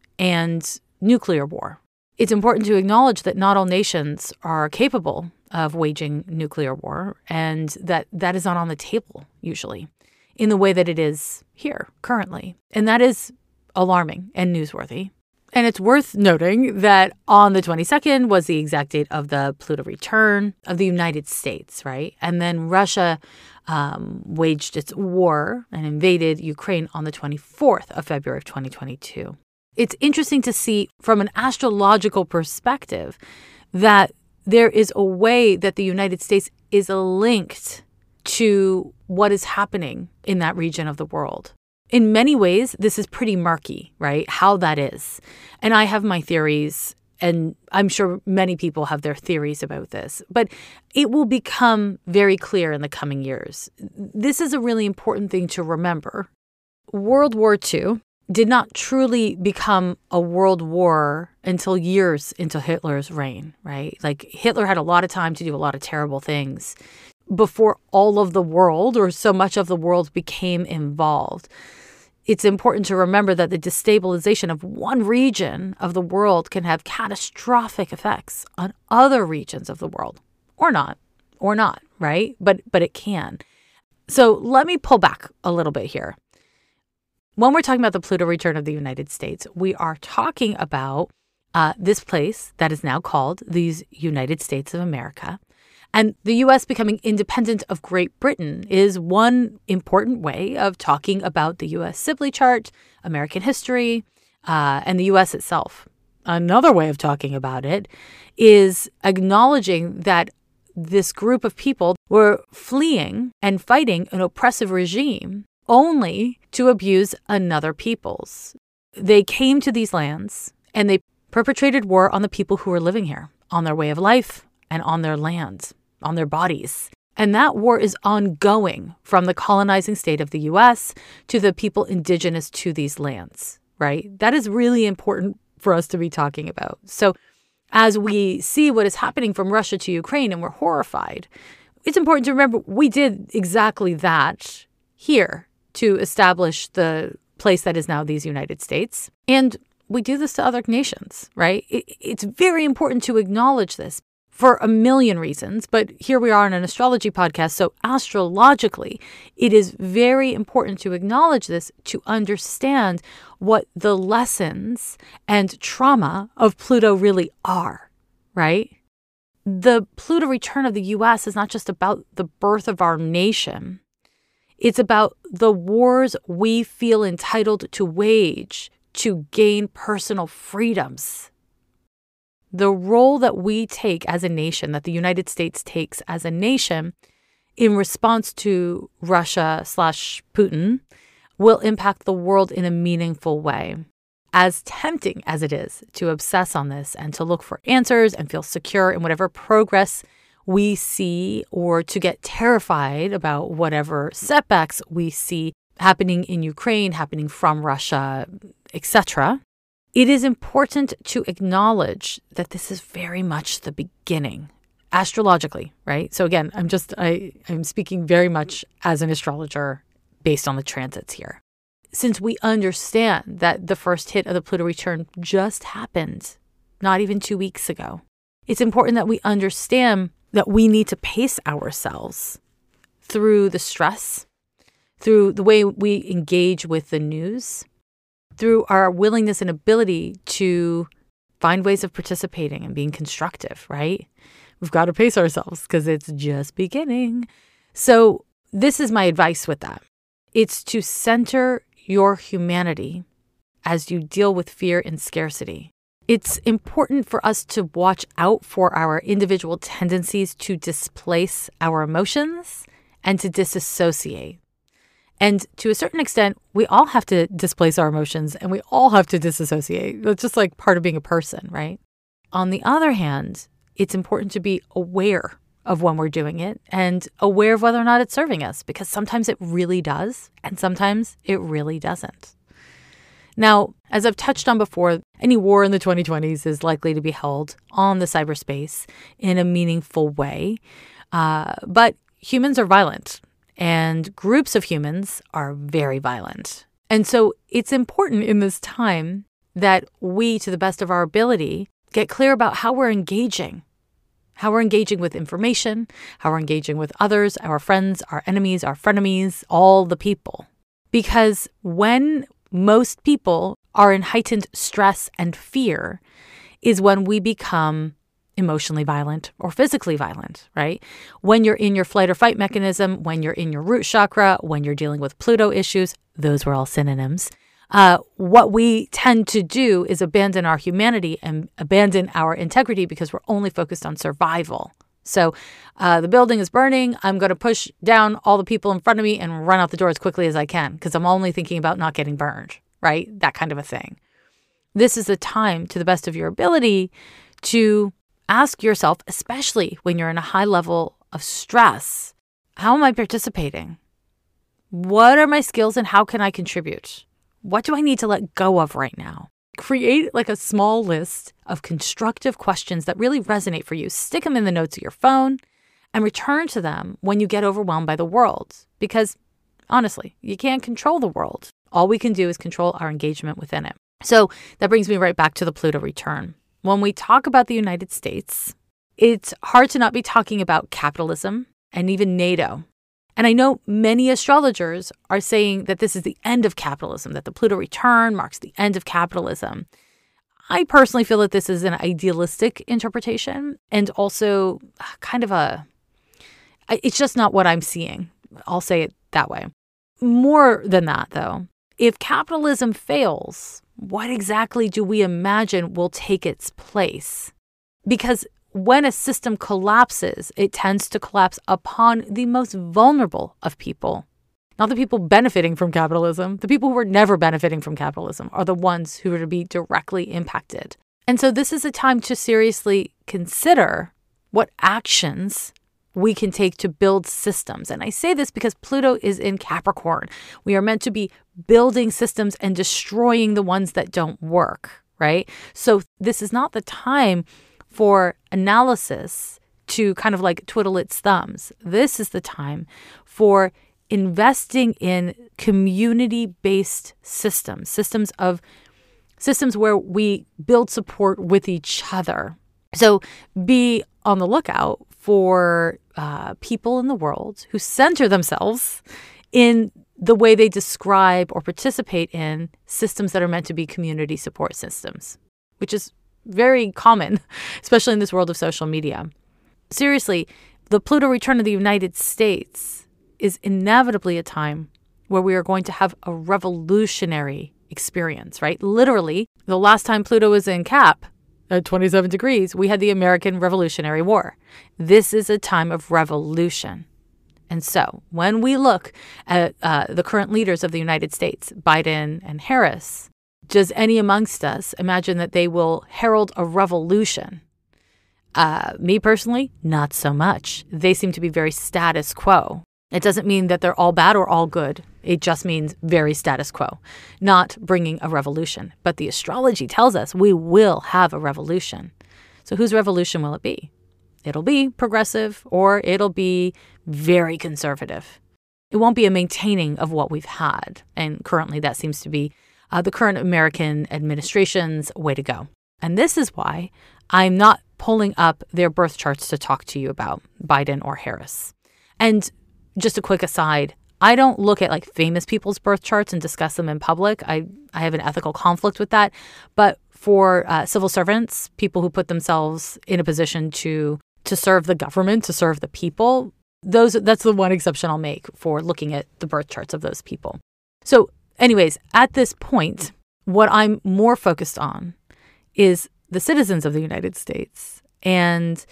and nuclear war. It's important to acknowledge that not all nations are capable of waging nuclear war, and that that is not on the table usually in the way that it is here currently. And that is alarming and newsworthy. And it's worth noting that on the twenty-second was the exact date of the Pluto return of the United States, right? And then Russia um, waged its war and invaded Ukraine on the twenty-fourth of February of twenty twenty-two. It's interesting to see from an astrological perspective that there is a way that the United States is linked to what is happening in that region of the world. In many ways, this is pretty murky, right? How that is. And I have my theories, and I'm sure many people have their theories about this, but it will become very clear in the coming years. This is a really important thing to remember. World War Two did not truly become a world war until years into Hitler's reign, right? Like Hitler had a lot of time to do a lot of terrible things before all of the world or so much of the world became involved. It's important to remember that the destabilization of one region of the world can have catastrophic effects on other regions of the world, or not, or not, right? But but it can. So let me pull back a little bit here. when we're talking about the Pluto return of the United States, we are talking about uh, this place that is now called the United States of America. And the U S becoming independent of Great Britain is one important way of talking about the U S Sibley chart, American history, uh, and the U S itself. Another way of talking about it is acknowledging that this group of people were fleeing and fighting an oppressive regime only to abuse another people's. They came to these lands and they perpetrated war on the people who were living here, on their way of life and on their land, on their bodies. And that war is ongoing from the colonizing state of the U S to the people indigenous to these lands, right? That is really important for us to be talking about. So as we see what is happening from Russia to Ukraine and we're horrified, it's important to remember we did exactly that here to establish the place that is now these United States. And we do this to other nations, right? It, it's very important to acknowledge this for a million reasons. But here we are on an astrology podcast. So astrologically, it is very important to acknowledge this to understand what the lessons and trauma of Pluto really are, right? The Pluto return of the U S is not just about the birth of our nation. It's about the wars we feel entitled to wage to gain personal freedoms. The role that we take as a nation, that the United States takes as a nation in response to Russia slash Putin, will impact the world in a meaningful way. As tempting as it is to obsess on this and to look for answers and feel secure in whatever progress we see, or to get terrified about whatever setbacks we see happening in Ukraine, happening from Russia, et cetera, it is important to acknowledge that this is very much the beginning, astrologically, right? So again, I'm just, I, I'm speaking very much as an astrologer based on the transits here. Since we understand that the first hit of the Pluto return just happened not even two weeks ago, it's important that we understand that we need to pace ourselves through the stress, through the way we engage with the news, through our willingness and ability to find ways of participating and being constructive, right? We've got to pace ourselves because it's just beginning. So this is my advice with that. It's to center your humanity as you deal with fear and scarcity. It's important for us to watch out for our individual tendencies to displace our emotions and to disassociate. And to a certain extent, we all have to displace our emotions and we all have to disassociate. That's just like part of being a person, right? On the other hand, it's important to be aware of when we're doing it and aware of whether or not it's serving us, because sometimes it really does and sometimes it really doesn't. Now, as I've touched on before, any war in the twenty twenties is likely to be held on the cyberspace in a meaningful way. Uh, but humans are violent and groups of humans are very violent. And so it's important in this time that we, to the best of our ability, get clear about how we're engaging, how we're engaging with information, how we're engaging with others, our friends, our enemies, our frenemies, all the people. Because when most people are in heightened stress and fear is when we become emotionally violent or physically violent, right? When you're in your flight or fight mechanism, when you're in your root chakra, when you're dealing with Pluto issues, those were all synonyms. Uh, what we tend to do is abandon our humanity and abandon our integrity because we're only focused on survival. So uh, the building is burning. I'm going to push down all the people in front of me and run out the door as quickly as I can because I'm only thinking about not getting burned, right? That kind of a thing. This is the time, to the best of your ability, to ask yourself, especially when you're in a high level of stress, how am I participating? What are my skills and how can I contribute? What do I need to let go of right now? Create like a small list of constructive questions that really resonate for you. Stick them in the notes of your phone and return to them when you get overwhelmed by the world. Because honestly, you can't control the world. All we can do is control our engagement within it. So that brings me right back to the Pluto return. When we talk about the United States, it's hard to not be talking about capitalism and even NATO And I know many astrologers are saying that this is the end of capitalism, that the Pluto return marks the end of capitalism. I personally feel that this is an idealistic interpretation and also kind of a, it's just not what I'm seeing. I'll say it that way. More than that, though, if capitalism fails, what exactly do we imagine will take its place? Because when a system collapses, it tends to collapse upon the most vulnerable of people. Not the people benefiting from capitalism. The people who are never benefiting from capitalism are the ones who are to be directly impacted. And so this is a time to seriously consider what actions we can take to build systems. And I say this because Pluto is in Capricorn. We are meant to be building systems and destroying the ones that don't work, right? So this is not the time for analysis to kind of like twiddle its thumbs. This is the time for investing in community-based systems, systems of systems where we build support with each other. So be on the lookout for uh, people in the world who center themselves in the way they describe or participate in systems that are meant to be community support systems, which is very common, especially in this world of social media. Seriously, the Pluto return of the United States is inevitably a time where we are going to have a revolutionary experience, right? Literally, the last time Pluto was in Cap, at twenty-seven degrees, we had the American Revolutionary War. This is a time of revolution. And so when we look at uh, the current leaders of the United States, Biden and Harris, does any amongst us imagine that they will herald a revolution? Uh, me personally, not so much. They seem to be very status quo. It doesn't mean that they're all bad or all good. It just means very status quo, not bringing a revolution. But the astrology tells us we will have a revolution. So whose revolution will it be? It'll be progressive or it'll be very conservative. It won't be a maintaining of what we've had. And currently that seems to be uh, the current American administration's way to go. And this is why I'm not pulling up their birth charts to talk to you about Biden or Harris. And just a quick aside, I don't look at like famous people's birth charts and discuss them in public. I, I have an ethical conflict with that. But for uh, civil servants, people who put themselves in a position to to serve the government, to serve the people, those that's the one exception I'll make for looking at the birth charts of those people. So anyways, at this point, what I'm more focused on is the citizens of the United States and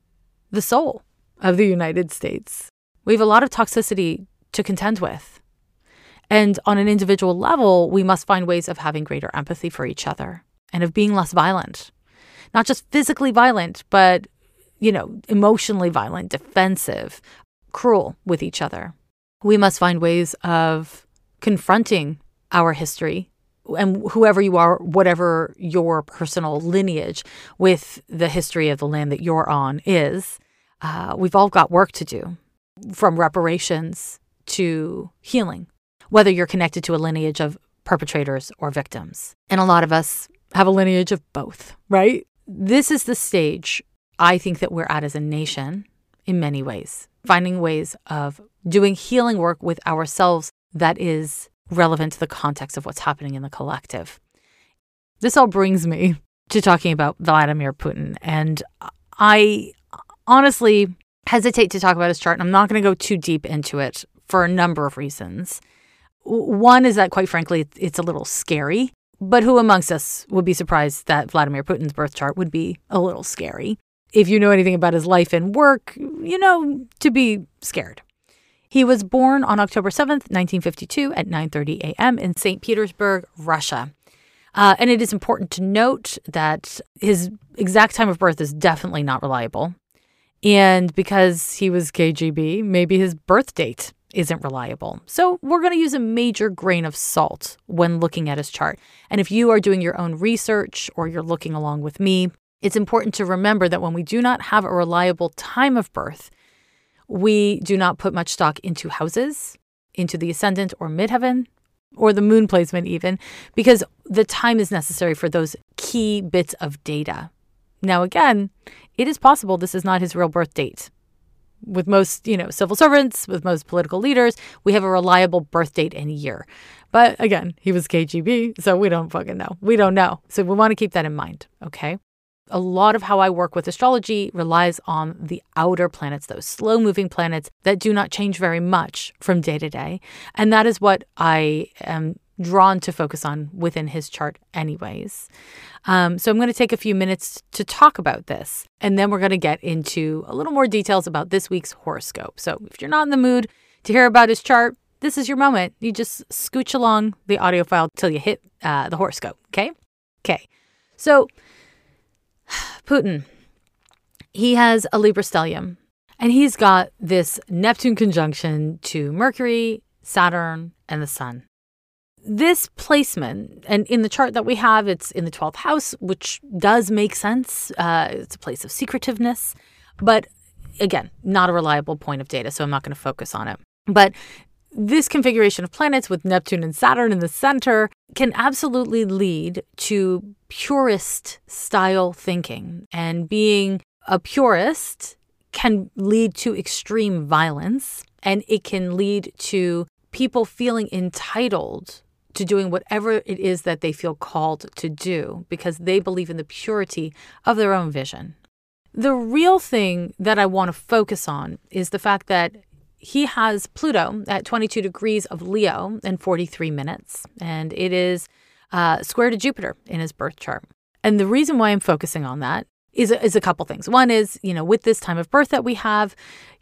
the soul of the United States. We have a lot of toxicity to contend with. And on an individual level, we must find ways of having greater empathy for each other and of being less violent. Not just physically violent, but, you know, emotionally violent, defensive, cruel with each other. We must find ways of confronting our history and whoever you are, whatever your personal lineage with the history of the land that you're on is. Uh, we've all got work to do, from reparations to healing, whether you're connected to a lineage of perpetrators or victims. And a lot of us have a lineage of both, right? This is the stage I think that we're at as a nation in many ways, finding ways of doing healing work with ourselves that is relevant to the context of what's happening in the collective. This all brings me to talking about Vladimir Putin. And I honestly hesitate to talk about his chart, and I'm not going to go too deep into it for a number of reasons. One is that, quite frankly, it's a little scary, but who amongst us would be surprised that Vladimir Putin's birth chart would be a little scary? If you know anything about his life and work, you know to be scared. He was born on October seventh, nineteen fifty-two at nine thirty a.m. in Saint Petersburg, Russia. Uh, and it is important to note that his exact time of birth is definitely not reliable. And because he was K G B, maybe his birth date isn't reliable. So we're going to use a major grain of salt when looking at his chart. And if you are doing your own research or you're looking along with me, it's important to remember that when we do not have a reliable time of birth, we do not put much stock into houses, into the ascendant or midheaven, or the moon placement even, because the time is necessary for those key bits of data. Now, again, it is possible this is not his real birth date. With most, you know, civil servants, with most political leaders, we have a reliable birth date and year. But again, he was K G B, so we don't fucking know. We don't know. So we want to keep that in mind, okay? A lot of how I work with astrology relies on the outer planets, those slow-moving planets that do not change very much from day to day. And that is what I am drawn to focus on within his chart anyways. Um, so I'm going to take a few minutes to talk about this, and then we're going to get into a little more details about this week's horoscope. So if you're not in the mood to hear about his chart, this is your moment. You just scooch along the audio file till you hit uh, the horoscope, okay? Okay. So Putin, he has a Libra stellium, and he's got this Neptune conjunction to Mercury, Saturn, and the Sun. This placement, and in the chart that we have, it's in the twelfth house, which does make sense. Uh, it's a place of secretiveness, but again, not a reliable point of data, so I'm not going to focus on it. But this configuration of planets with Neptune and Saturn in the center can absolutely lead to purist style thinking. And being a purist can lead to extreme violence, and it can lead to people feeling entitled to doing whatever it is that they feel called to do because they believe in the purity of their own vision. The real thing that I want to focus on is the fact that he has Pluto at twenty-two degrees of Leo and forty-three minutes, and it is uh, square to Jupiter in his birth chart. And the reason why I'm focusing on that is a, is a couple things. One is, you know, with this time of birth that we have,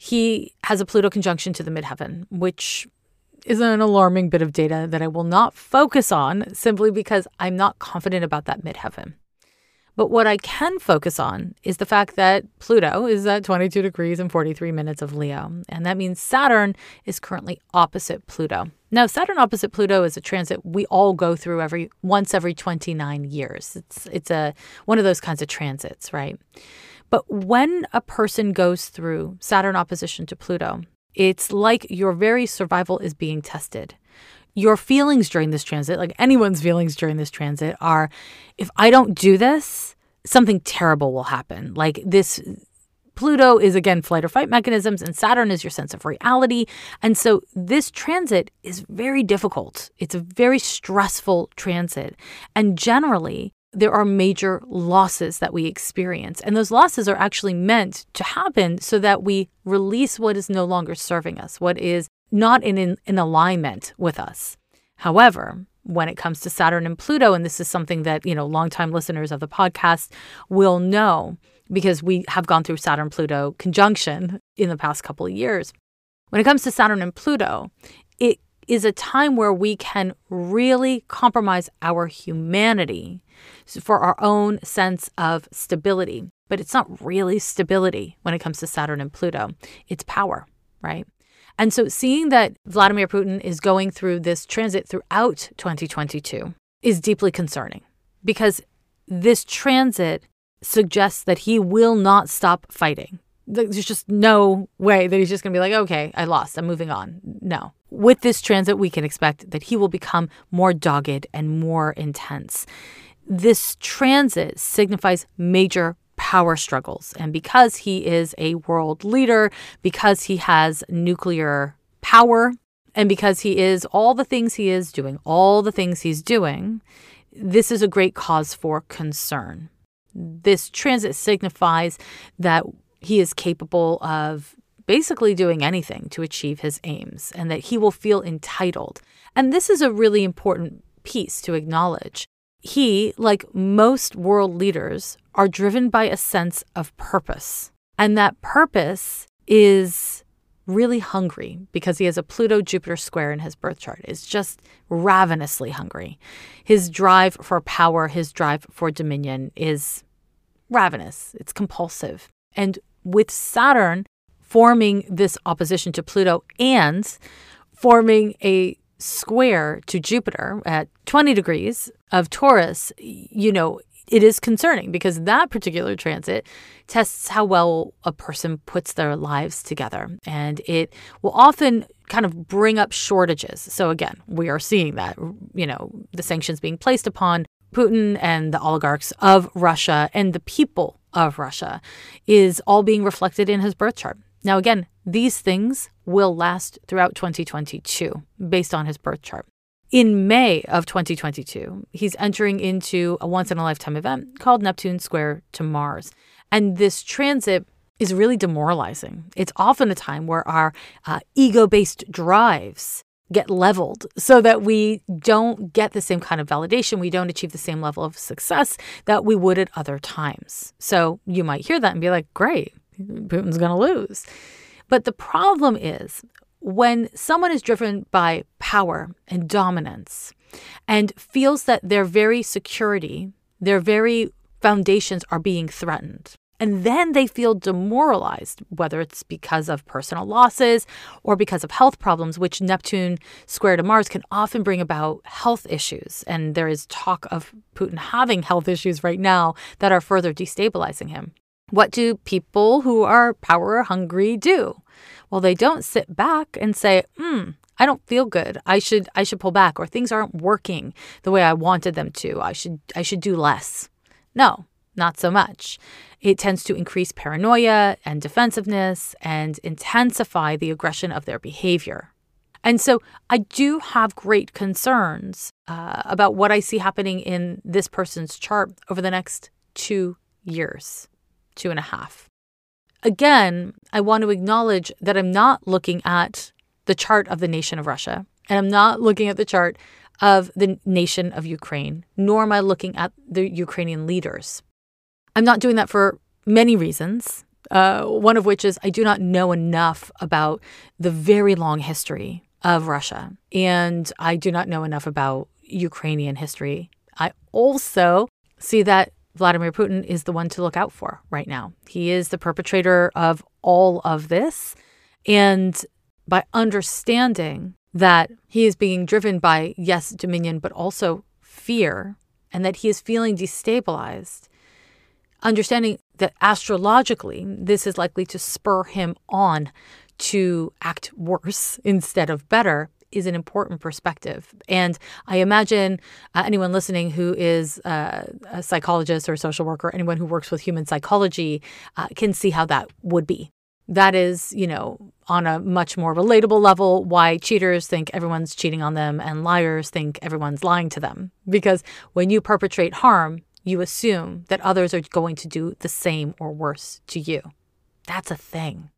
he has a Pluto conjunction to the midheaven, which is an alarming bit of data that I will not focus on simply because I'm not confident about that midheaven. But what I can focus on is the fact that Pluto is at twenty-two degrees and forty-three minutes of Leo. And that means Saturn is currently opposite Pluto. Now, Saturn opposite Pluto is a transit we all go through every once every twenty-nine years. It's it's a one of those kinds of transits, right? But when a person goes through Saturn opposition to Pluto, it's like your very survival is being tested. Your feelings during this transit, like anyone's feelings during this transit, are, if I don't do this, something terrible will happen. Like this, Pluto is, again, flight or fight mechanisms, and Saturn is your sense of reality. And so this transit is very difficult. It's a very stressful transit. And generally, there are major losses that we experience. And those losses are actually meant to happen so that we release what is no longer serving us, what is not in, in, in alignment with us. However, when it comes to Saturn and Pluto, and this is something that, you know, longtime listeners of the podcast will know because we have gone through Saturn-Pluto conjunction in the past couple of years. When it comes to Saturn and Pluto, it is a time where we can really compromise our humanity for our own sense of stability. But it's not really stability when it comes to Saturn and Pluto. It's power, right? And so seeing that Vladimir Putin is going through this transit throughout twenty twenty-two is deeply concerning because this transit suggests that he will not stop fighting. There's just no way that he's just going to be like, okay, I lost, I'm moving on. No. With this transit, we can expect that he will become more dogged and more intense. This transit signifies major power struggles. And because he is a world leader, because he has nuclear power, and because he is all the things he is doing, all the things he's doing, this is a great cause for concern. This transit signifies that he is capable of basically doing anything to achieve his aims and that he will feel entitled. And this is a really important piece to acknowledge. He, like most world leaders, are driven by a sense of purpose. And that purpose is really hungry because he has a Pluto-Jupiter square in his birth chart. It's just ravenously hungry. His drive for power, his drive for dominion is ravenous. It's compulsive. And with Saturn forming this opposition to Pluto and forming a square to Jupiter at twenty degrees of Taurus, you know, it is concerning because that particular transit tests how well a person puts their lives together. And it will often kind of bring up shortages. So again, we are seeing that, you know, the sanctions being placed upon Putin and the oligarchs of Russia and the people of Russia is all being reflected in his birth chart. Now, again, these things will last throughout twenty twenty-two based on his birth chart. In May of twenty twenty-two, he's entering into a once-in-a-lifetime event called Neptune square to Mars. And this transit is really demoralizing. It's often a time where our uh, ego-based drives get leveled so that we don't get the same kind of validation. We don't achieve the same level of success that we would at other times. So you might hear that and be like, great, Putin's going to lose. But the problem is when someone is driven by power and dominance and feels that their very security, their very foundations are being threatened, and then they feel demoralized, whether it's because of personal losses or because of health problems, which Neptune square to Mars can often bring about health issues. And there is talk of Putin having health issues right now that are further destabilizing him. What do people who are power hungry do? Well, they don't sit back and say, hmm, I don't feel good. I should I should pull back, or things aren't working the way I wanted them to. I should I should do less. No, not so much. It tends to increase paranoia and defensiveness and intensify the aggression of their behavior. And so I do have great concerns uh, about what I see happening in this person's chart over the next two years, two and a half. Again, I want to acknowledge that I'm not looking at the chart of the nation of Russia, and I'm not looking at the chart of the nation of Ukraine, nor am I looking at the Ukrainian leaders. I'm not doing that for many reasons, uh, one of which is I do not know enough about the very long history of Russia, and I do not know enough about Ukrainian history. I also see that Vladimir Putin is the one to look out for right now. He is the perpetrator of all of this, and by understanding that he is being driven by, yes, dominion, but also fear, and that he is feeling destabilized, understanding that astrologically, this is likely to spur him on to act worse instead of better is an important perspective. And I imagine uh, anyone listening who is uh, a psychologist or a social worker, anyone who works with human psychology uh, can see how that would be. That is, you know, on a much more relatable level, why cheaters think everyone's cheating on them and liars think everyone's lying to them. Because when you perpetrate harm, you assume that others are going to do the same or worse to you. That's a thing.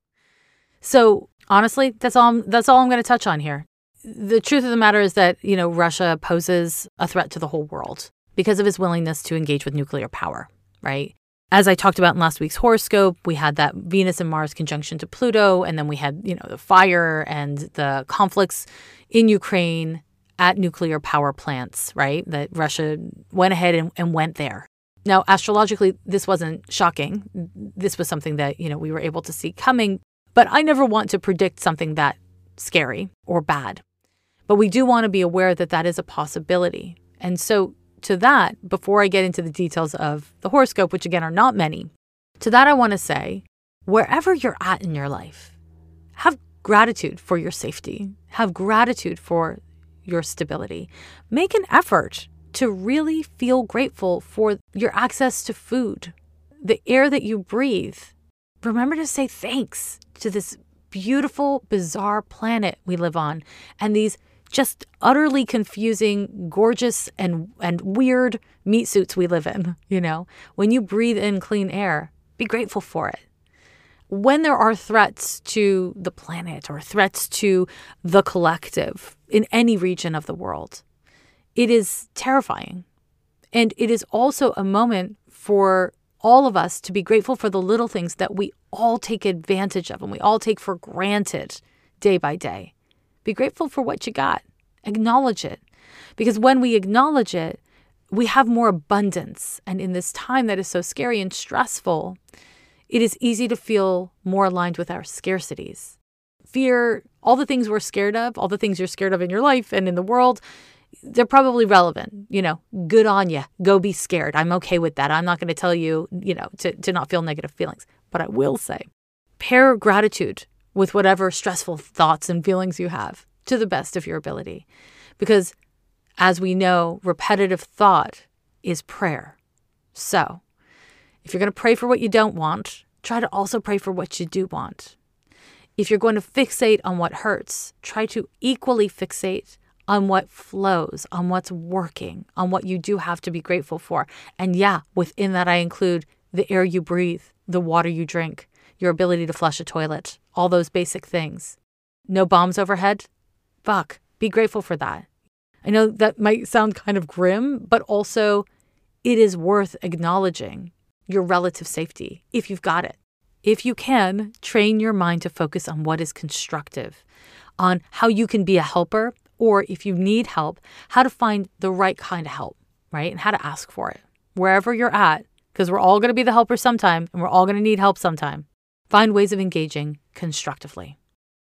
So honestly, that's all I'm, that's all I'm going to touch on here. The truth of the matter is that, you know, Russia poses a threat to the whole world because of his willingness to engage with nuclear power, right? As I talked about in last week's horoscope, we had that Venus and Mars conjunction to Pluto, and then we had, you know, the fire and the conflicts in Ukraine at nuclear power plants, right? That Russia went ahead and, and went there. Now, astrologically, this wasn't shocking. This was something that, you know, we were able to see coming, but I never want to predict something that scary or bad. But we do want to be aware that that is a possibility. And so to that, before I get into the details of the horoscope, which again are not many, to that I want to say, wherever you're at in your life, have gratitude for your safety. Have gratitude for your stability. Make an effort to really feel grateful for your access to food, the air that you breathe. Remember to say thanks to this beautiful, bizarre planet we live on and these just utterly confusing, gorgeous, and and weird meat suits we live in, you know? When you breathe in clean air, be grateful for it. When there are threats to the planet or threats to the collective in any region of the world, it is terrifying. And it is also a moment for all of us to be grateful for the little things that we all take advantage of and we all take for granted day by day. Be grateful for what you got. Acknowledge it. Because when we acknowledge it, we have more abundance. And in this time that is so scary and stressful, it is easy to feel more aligned with our scarcities. Fear, all the things we're scared of, all the things you're scared of in your life and in the world, they're probably relevant. You know, good on you. Go be scared. I'm okay with that. I'm not going to tell you, you know, to, to not feel negative feelings. But I will say, pair gratitude with whatever stressful thoughts and feelings you have to the best of your ability. Because as we know, repetitive thought is prayer. So if you're going to pray for what you don't want, try to also pray for what you do want. If you're going to fixate on what hurts, try to equally fixate on what flows, on what's working, on what you do have to be grateful for. And yeah, within that, I include the air you breathe, the water you drink, your ability to flush a toilet, all those basic things. No bombs overhead? Fuck, be grateful for that. I know that might sound kind of grim, but also it is worth acknowledging your relative safety if you've got it. If you can, train your mind to focus on what is constructive, on how you can be a helper, or if you need help, how to find the right kind of help, right? And how to ask for it. Wherever you're at, because we're all going to be the helper sometime, and we're all going to need help sometime. Find ways of engaging constructively.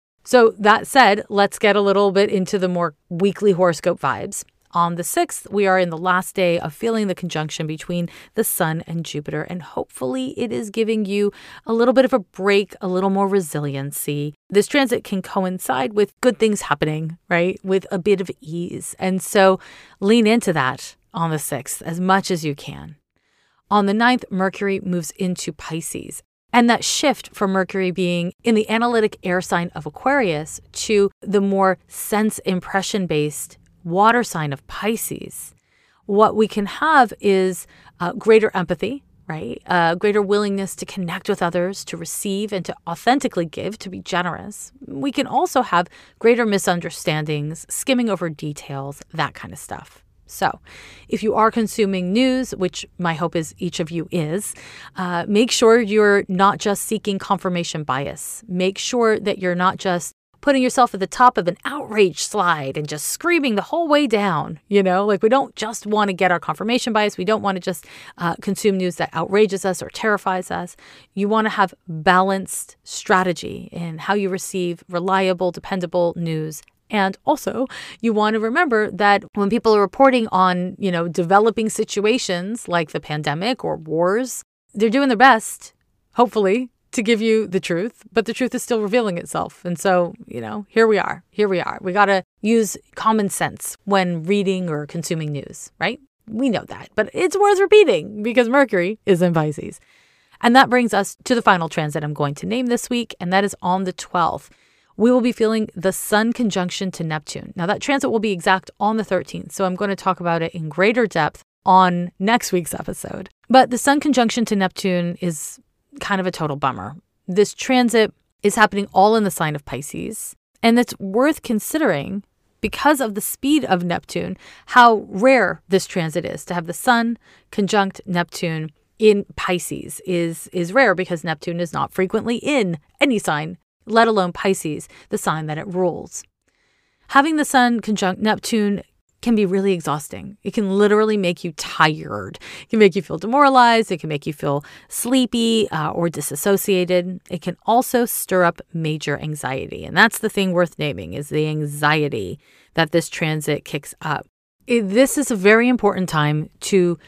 So that said, let's get a little bit into the more weekly horoscope vibes. On the sixth, we are in the last day of feeling the conjunction between the Sun and Jupiter, and hopefully it is giving you a little bit of a break, a little more resiliency. This transit can coincide with good things happening, right? With a bit of ease. And so lean into that on the sixth as much as you can. On the ninth, Mercury moves into Pisces. And that shift from Mercury being in the analytic air sign of Aquarius to the more sense impression-based water sign of Pisces, what we can have is uh, greater empathy, right? Uh, greater willingness to connect with others, to receive and to authentically give, to be generous. We can also have greater misunderstandings, skimming over details, that kind of stuff. So if you are consuming news, which my hope is each of you is, uh, make sure you're not just seeking confirmation bias. Make sure that you're not just putting yourself at the top of an outrage slide and just screaming the whole way down. You know, like we don't just want to get our confirmation bias. We don't want to just uh, consume news that outrages us or terrifies us. You want to have balanced strategy in how you receive reliable, dependable news. And also, you want to remember that when people are reporting on, you know, developing situations like the pandemic or wars, they're doing their best, hopefully, to give you the truth, but the truth is still revealing itself. And so, you know, here we are. Here we are. We got to use common sense when reading or consuming news, right? We know that, but it's worth repeating because Mercury is in Pisces. And that brings us to the final transit I'm going to name this week, and that is on the twelfth. We will be feeling the Sun conjunction to Neptune. Now, that transit will be exact on the thirteenth, so I'm going to talk about it in greater depth on next week's episode. But the Sun conjunction to Neptune is kind of a total bummer. This transit is happening all in the sign of Pisces, and it's worth considering because of the speed of Neptune, how rare this transit is. To have the Sun conjunct Neptune in Pisces is, is rare because Neptune is not frequently in any sign, let alone Pisces, the sign that it rules. Having the Sun conjunct Neptune can be really exhausting. It can literally make you tired. It can make you feel demoralized. It can make you feel sleepy uh, or disassociated. It can also stir up major anxiety. And that's the thing worth naming, is the anxiety that this transit kicks up. It, this is a very important time to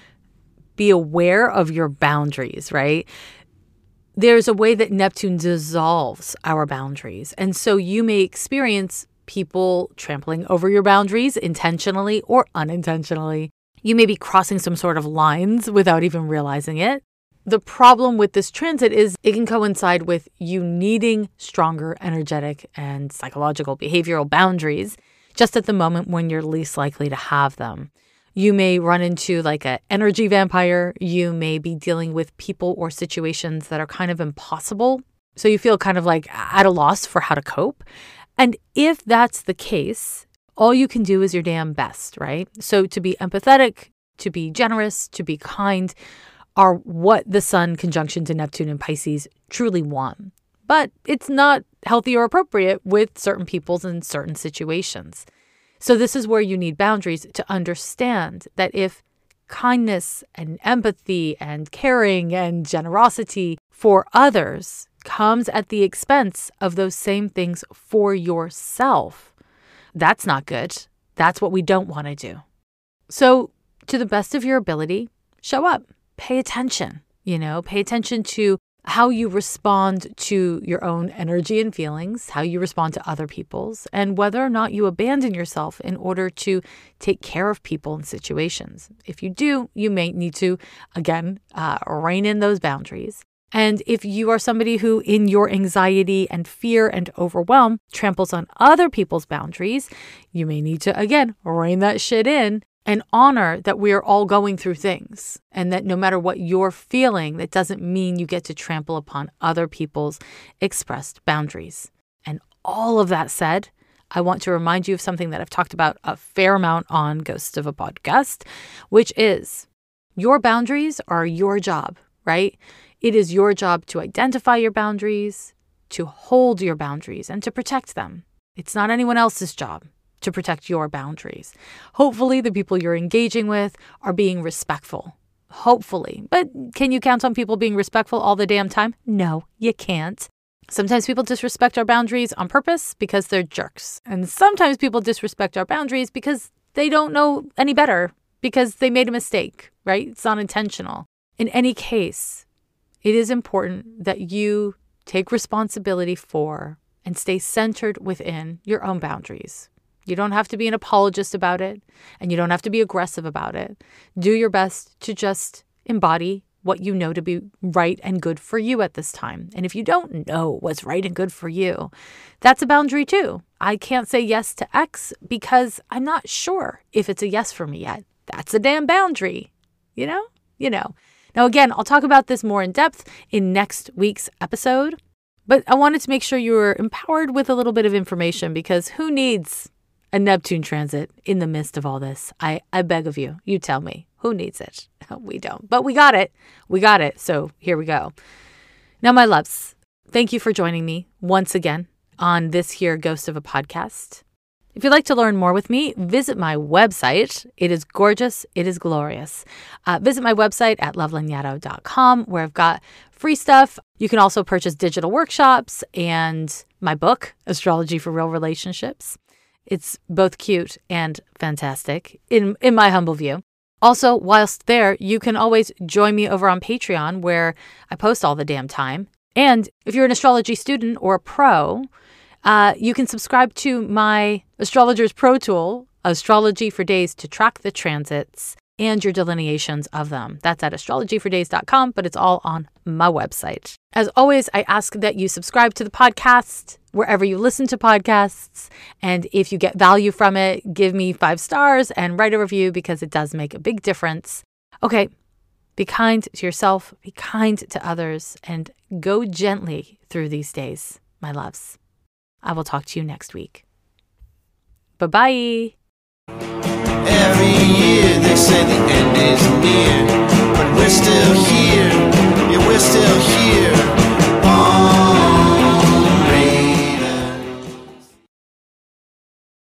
be aware of your boundaries, right? There's a way that Neptune dissolves our boundaries. And so you may experience people trampling over your boundaries intentionally or unintentionally. You may be crossing some sort of lines without even realizing it. The problem with this transit is it can coincide with you needing stronger energetic and psychological behavioral boundaries just at the moment when you're least likely to have them. You may run into like an energy vampire. You may be dealing with people or situations that are kind of impossible. So you feel kind of like at a loss for how to cope. And if that's the case, all you can do is your damn best, right? So to be empathetic, to be generous, to be kind are what the Sun conjunction to Neptune and Pisces truly want. But it's not healthy or appropriate with certain peoples in certain situations. So this is where you need boundaries to understand that if kindness and empathy and caring and generosity for others comes at the expense of those same things for yourself, that's not good. That's what we don't want to do. So to the best of your ability, show up, pay attention, you know, pay attention to how you respond to your own energy and feelings, how you respond to other people's, and whether or not you abandon yourself in order to take care of people and situations. If you do, you may need to, again, uh, rein in those boundaries. And if you are somebody who, in your anxiety and fear and overwhelm, tramples on other people's boundaries, you may need to, again, rein that shit in and honor that we are all going through things. And that no matter what you're feeling, that doesn't mean you get to trample upon other people's expressed boundaries. And all of that said, I want to remind you of something that I've talked about a fair amount on Ghost of a Podcast, which is your boundaries are your job, right? It is your job to identify your boundaries, to hold your boundaries, and to protect them. It's not anyone else's job to protect your boundaries. Hopefully, the people you're engaging with are being respectful. Hopefully. But can you count on people being respectful all the damn time? No, you can't. Sometimes people disrespect our boundaries on purpose because they're jerks. And sometimes people disrespect our boundaries because they don't know any better, because they made a mistake, right? It's not intentional. In any case, it is important that you take responsibility for and stay centered within your own boundaries. You don't have to be an apologist about it, and you don't have to be aggressive about it. Do your best to just embody what you know to be right and good for you at this time. And if you don't know what's right and good for you, that's a boundary too. I can't say yes to X because I'm not sure if it's a yes for me yet. That's a damn boundary, you know? You know. Now, again, I'll talk about this more in depth in next week's episode, but I wanted to make sure you were empowered with a little bit of information, because who needs a Neptune transit in the midst of all this? I, I beg of you, you tell me. Who needs it? We don't. But we got it. We got it. So here we go. Now, my loves, thank you for joining me once again on this here Ghost of a Podcast. If you'd like to learn more with me, visit my website. It is gorgeous. It is glorious. Uh, visit my website at love lanyadoo dot com, where I've got free stuff. You can also purchase digital workshops and my book, Astrology for Real Relationships. It's both cute and fantastic, in, in my humble view. Also, whilst there, you can always join me over on Patreon, where I post all the damn time. And if you're an astrology student or a pro, uh, you can subscribe to my Astrologer's Pro Tool, Astrology for Days, to track the transits and your delineations of them. That's at astrology for days dot com, but it's all on my website. As always, I ask that you subscribe to the podcast wherever you listen to podcasts. And if you get value from it, give me five stars and write a review, because it does make a big difference. Okay, be kind to yourself, be kind to others, and go gently through these days, my loves. I will talk to you next week. Bye-bye. Every year they say the end is near, but we're still here.